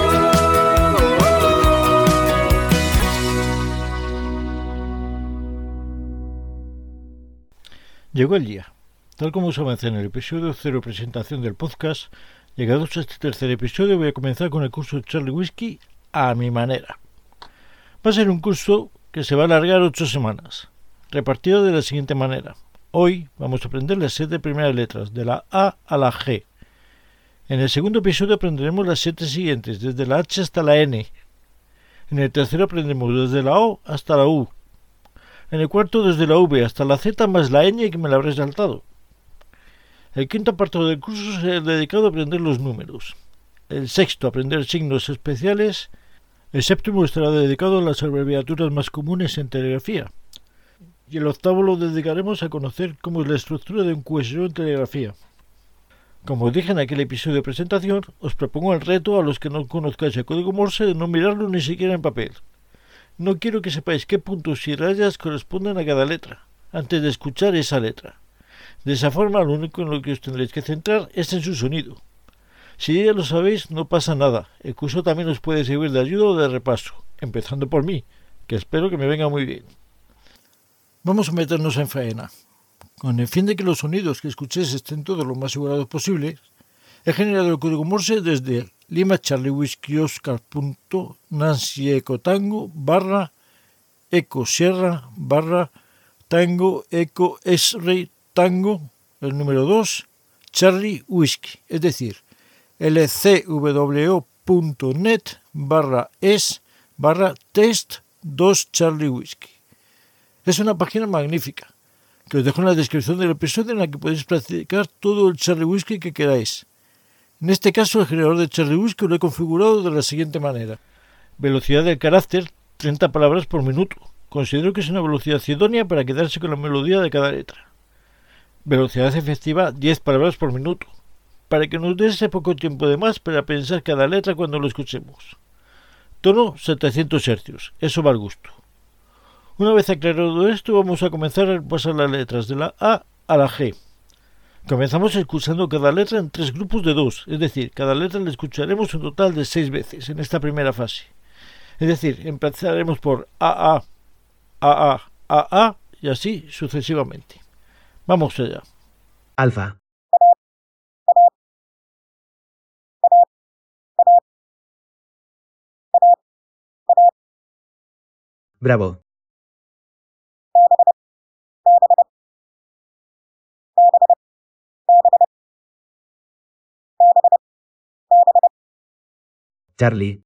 Llegó el día. Tal como os avancé en el episodio 0 presentación del podcast, llegados a este tercer episodio voy a comenzar con el curso de Charlie Whiskey a mi manera. Va a ser un curso que se va a alargar 8 semanas, repartido de la siguiente manera. Hoy vamos a aprender las 7 primeras letras, de la A a la G. En el segundo episodio aprenderemos las 7 siguientes, desde la H hasta la N. En el tercero aprenderemos desde la O hasta la U. En el cuarto desde la V hasta la Z más la ñ que me la habré saltado. El quinto apartado del curso será dedicado a aprender los números. El sexto a aprender signos especiales. El séptimo estará dedicado a las abreviaturas más comunes en telegrafía. Y el octavo lo dedicaremos a conocer cómo es la estructura de un QSO en telegrafía. Como os dije en aquel episodio de presentación, os propongo el reto a los que no conozcáis el código Morse de no mirarlo ni siquiera en papel. No quiero que sepáis qué puntos y rayas corresponden a cada letra, antes de escuchar esa letra. De esa forma, lo único en lo que os tendréis que centrar es en su sonido. Si ya lo sabéis, no pasa nada. El curso también os puede servir de ayuda o de repaso, empezando por mí, que espero que me venga muy bien. Vamos a meternos en faena. Con el fin de que los sonidos que escuchéis estén todos lo más asegurados posible, he generado el código Morse desde LimaCharlieWhisky/Nancy Eco Tango /Tango Eco el número 2 Charlie Whiskey, es decir, lcw.net/es/test2 Charlie Whiskey. Es una página magnífica, que os dejo en la descripción del episodio, en la que podéis practicar todo el Charlie Whiskey que queráis. En este caso, el generador de Charlie Whiskey lo he configurado de la siguiente manera. Velocidad del carácter, 30 palabras por minuto. Considero que es una velocidad idónea para quedarse con la melodía de cada letra. Velocidad efectiva, 10 palabras por minuto, para que nos dé ese poco tiempo de más para pensar cada letra cuando lo escuchemos. Tono, 700 Hz, eso va al gusto. Una vez aclarado esto, vamos a comenzar a pasar las letras de la A a la G. Comenzamos escuchando cada letra en 3 grupos de 2, es decir, cada letra la escucharemos un total de 6 veces en esta primera fase. Es decir, empezaremos por AA, AA, AA y así sucesivamente. Vamos allá. Alfa. Bravo. Charlie.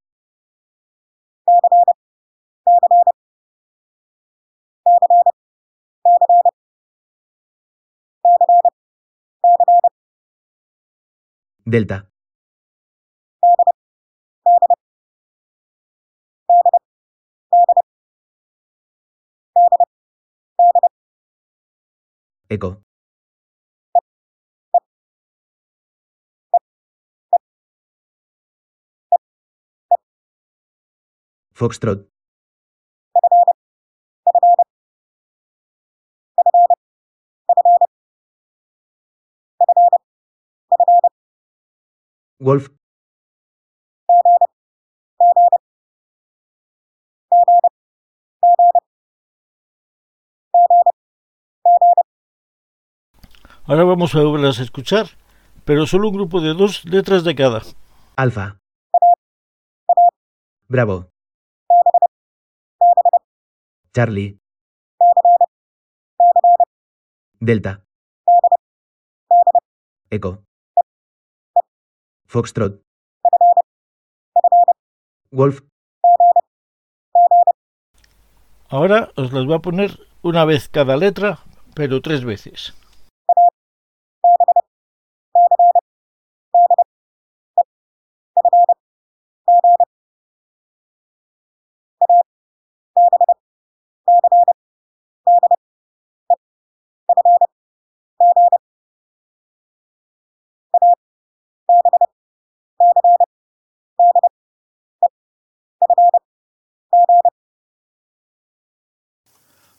Delta. Eco. Foxtrot. Wolf. Ahora vamos a volverlas a escuchar, pero solo un grupo de 2 letras de cada. Alfa. Bravo. Charlie. Delta. Eco. Foxtrot. Wolf. Ahora os las voy a poner una vez cada letra, pero 3 veces.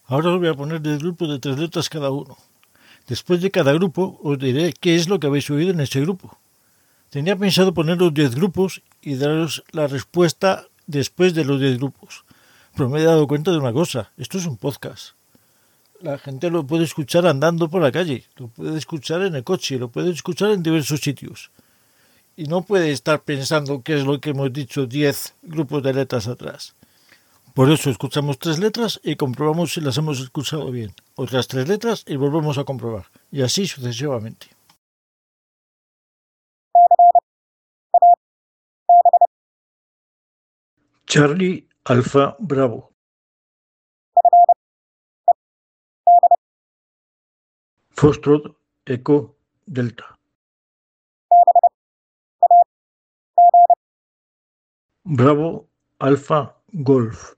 Ahora os voy a poner 10 grupos de 3 letras cada uno. Después de cada grupo os diré qué es lo que habéis oído en ese grupo. Tenía pensado poner los 10 grupos y daros la respuesta después de los 10 grupos. Pero me he dado cuenta de una cosa, esto es un podcast. La gente lo puede escuchar andando por la calle, lo puede escuchar en el coche, lo puede escuchar en diversos sitios. Y no puede estar pensando qué es lo que hemos dicho 10 grupos de letras atrás. Por eso escuchamos 3 letras y comprobamos si las hemos escuchado bien. Otras 3 letras y volvemos a comprobar. Y así sucesivamente. Charlie, Alfa, Bravo. Foxtrot, Eco, Delta. Bravo, Alfa, Golf.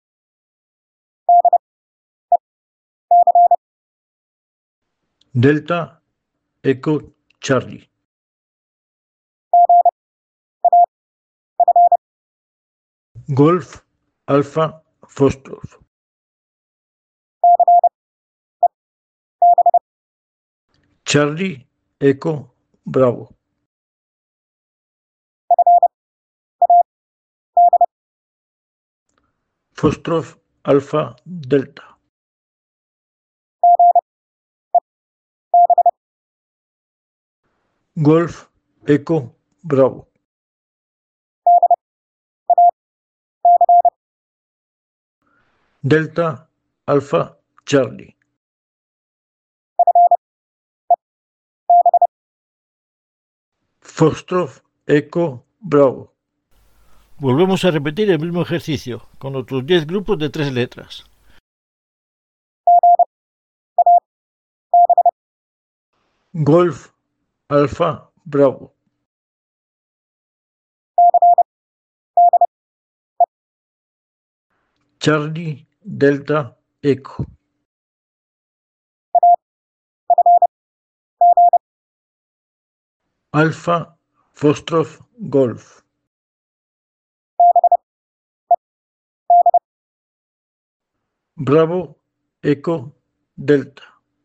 Delta, Eco, Charlie. Golf, Alfa, Foxtrot. Charlie, Eco, Bravo. Foxtrot, Alfa, Delta. Golf, Eco, Bravo. Delta, Alfa, Charlie. Foxtrot, Eco, Bravo. Volvemos a repetir el mismo ejercicio, con otros 10 grupos de 3 letras. Golf, Alfa, Bravo. Charlie, Delta, Eco. Alfa, Foxtrot, Golf. Bravo, Eco, Delta.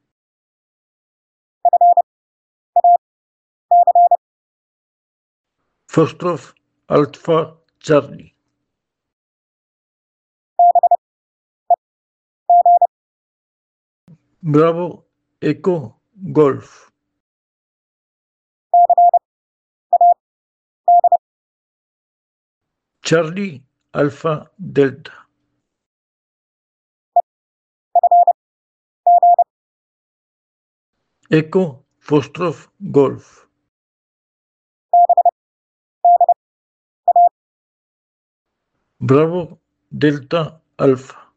Foxtrot, Alfa, Charlie. Bravo, Eco, Golf. Charlie, Alfa, Delta. Eco, Foxtrot, Golf. Bravo, Delta, Alfa.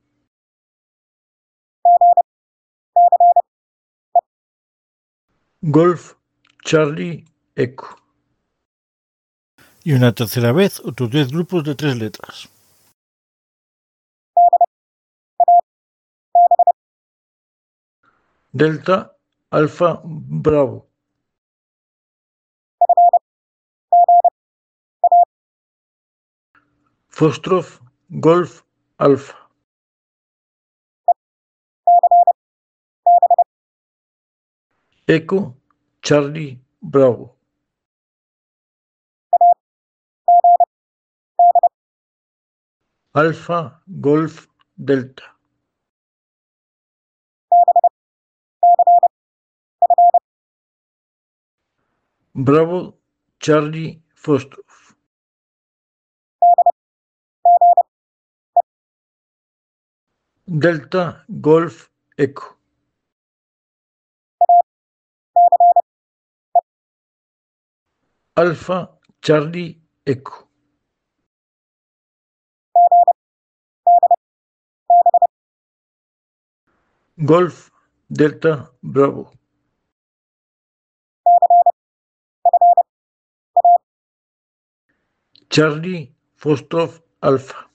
Golf, Charlie, Eco. Y una tercera vez, otros 10 grupos de 3 letras. Delta, Alfa, Bravo. Foxtrot, Golf, Alfa. Eco, Charlie, Bravo. Alfa, Golf, Delta. Bravo, Charlie, Foxtrot. Delta, Golf, Eco. Alfa, Charlie, Eco. Golf, Delta, Bravo. Charlie, Foxtrot, Alfa.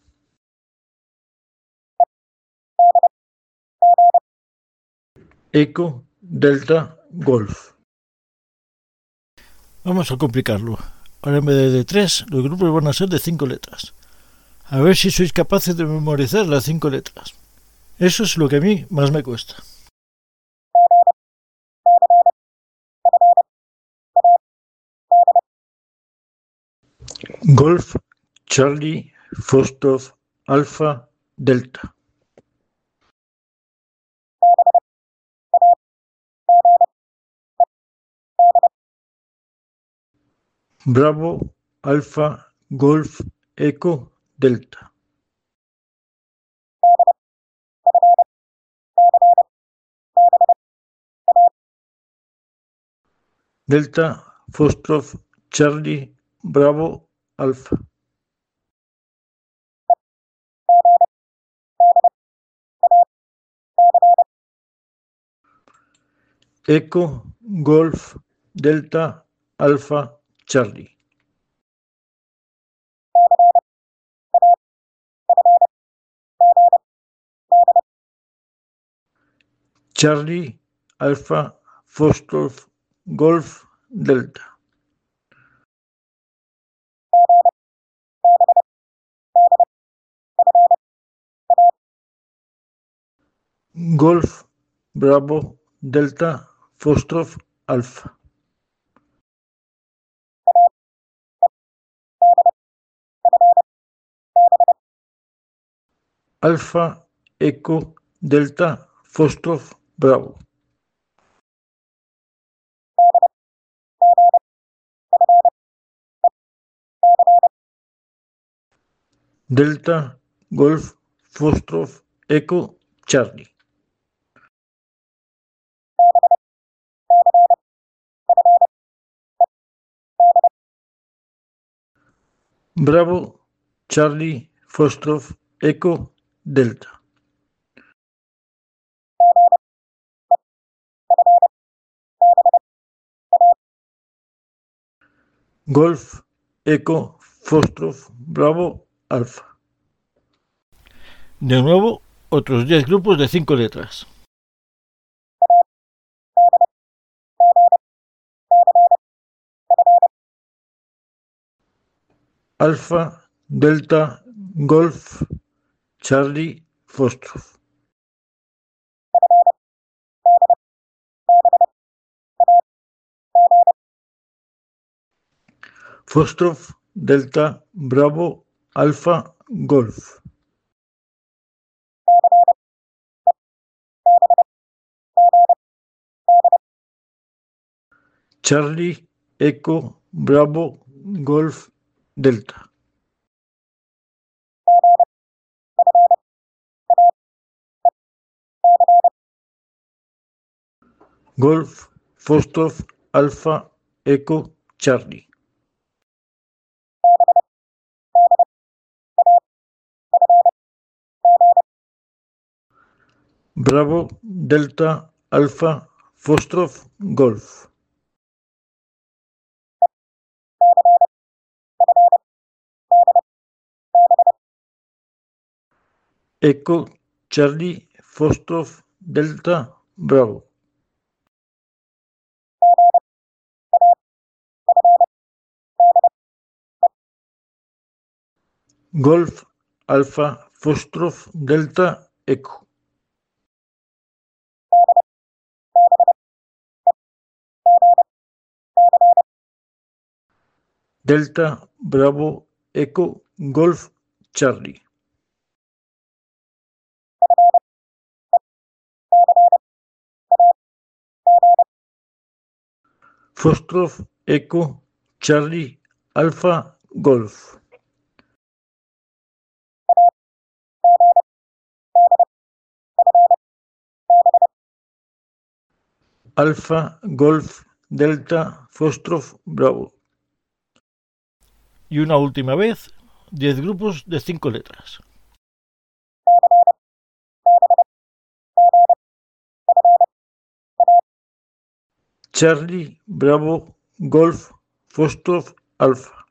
Eco, Delta, Golf. Vamos a complicarlo. Ahora en vez de 3, los grupos van a ser de 5 letras. A ver si sois capaces de memorizar las 5 letras. Eso es lo que a mí más me cuesta. Golf, Charlie, Foxtrot, Alfa, Delta. Bravo, Alfa, Golf, Eco, Delta. Delta, Foxtrot, Charlie, Bravo, Alfa. Eco, Golf, Delta, Alfa, Charlie. Charlie, Alfa, Foxtrot, Golf, Delta. Golf, Bravo, Delta, Foxtrot, Alfa. Alfa, Eco, Delta, Foxtrot, Bravo. Delta, Golf, Foxtrot, Eco, Charlie. Bravo, Charlie, Foxtrot, Eco, Delta. Golf, Eco, Foxtrot, Bravo, Alfa. De nuevo, otros 10 grupos de 5 letras. Alfa, Delta, Golf, Charlie, Foxtrot. Foxtrot, Delta, Bravo, Alfa, Golf. Charlie, Eco, Bravo, Golf, Delta. Golf, Foxtrot, Alfa, Eco, Charlie. Bravo, Delta, Alfa, Foxtrot, Golf. Eco, Charlie, Foxtrot, Delta, Bravo. Golf, Alfa, Foxtrot, Delta, Eco. Delta, Bravo, Eco, Golf, Charlie. Foxtrot, Eco, Charlie, Alfa, Golf. Alfa, Golf, Delta, Foxtrot, Bravo. Y una última vez, 10 grupos de 5 letras. Charlie, Bravo, Golf, Foxtrot, Alfa.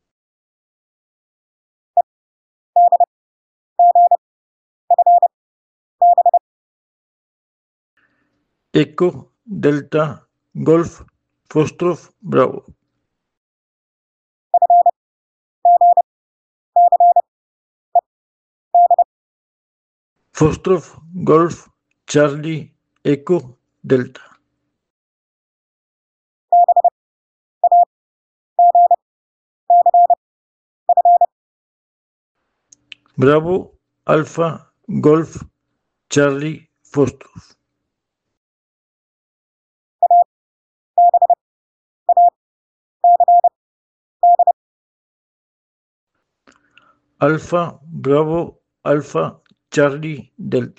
Eco, Delta, Golf, Foxtrot, Bravo. Foxtrot, Golf, Charlie, Echo, Delta. Bravo, Alfa, Golf, Charlie, Foxtrot. Alfa, Bravo, Alfa, Charlie, Delta.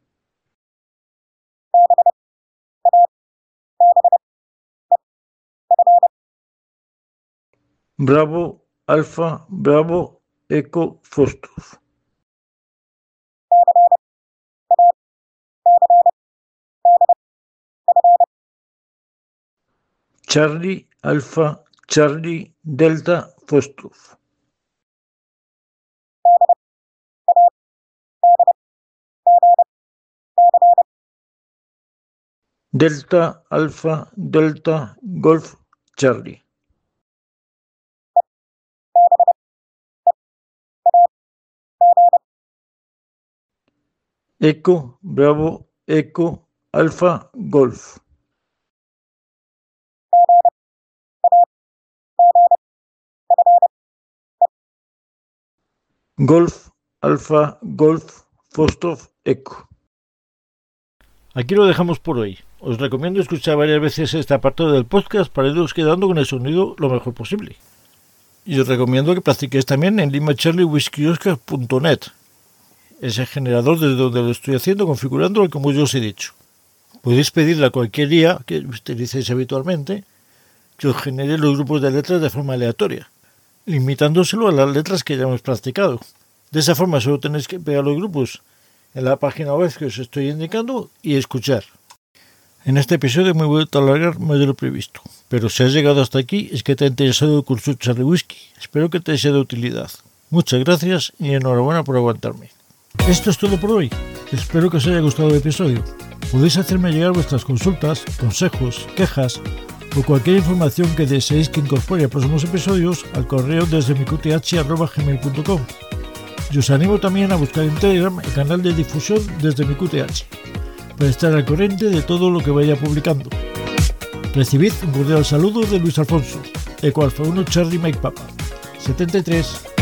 Bravo, Alfa, Bravo, Echo, Foxtrot. Charlie, Alfa, Charlie, Delta, Foxtrot. Delta, Alfa, Delta, Golf, Charlie. Echo, Bravo, Echo, Alfa, Golf. Golf, Alfa, Golf, Foxtrot, Echo. Aquí lo dejamos por hoy. Os recomiendo escuchar varias veces este apartado del podcast para iros quedando con el sonido lo mejor posible. Y os recomiendo que practiquéis también en limacharliewhiskeyoscar.net, ese generador desde donde lo estoy haciendo, configurándolo como yo os he dicho. Podéis pedirle a cualquier IA que utilicéis habitualmente que os genere los grupos de letras de forma aleatoria, limitándoselo a las letras que ya hemos practicado. De esa forma solo tenéis que pegar los grupos en la página web que os estoy indicando y escuchar. En este episodio me he vuelto a alargar más de lo previsto, pero si has llegado hasta aquí es que te ha interesado el curso Charlie Whisky. Espero que te sea de utilidad. Muchas gracias y enhorabuena por aguantarme. Esto es todo por hoy. Espero que os haya gustado el episodio. Podéis hacerme llegar vuestras consultas, consejos, quejas o cualquier información que deseéis que incorpore a próximos episodios al correo desde miqth@gmail.com. Y os animo también a buscar en Telegram el canal de difusión desde miqth para estar al corriente de todo lo que vaya publicando. Recibid un cordial saludo de Luis Alfonso, Eco Alfa 1 Charlie Mike Papa 73.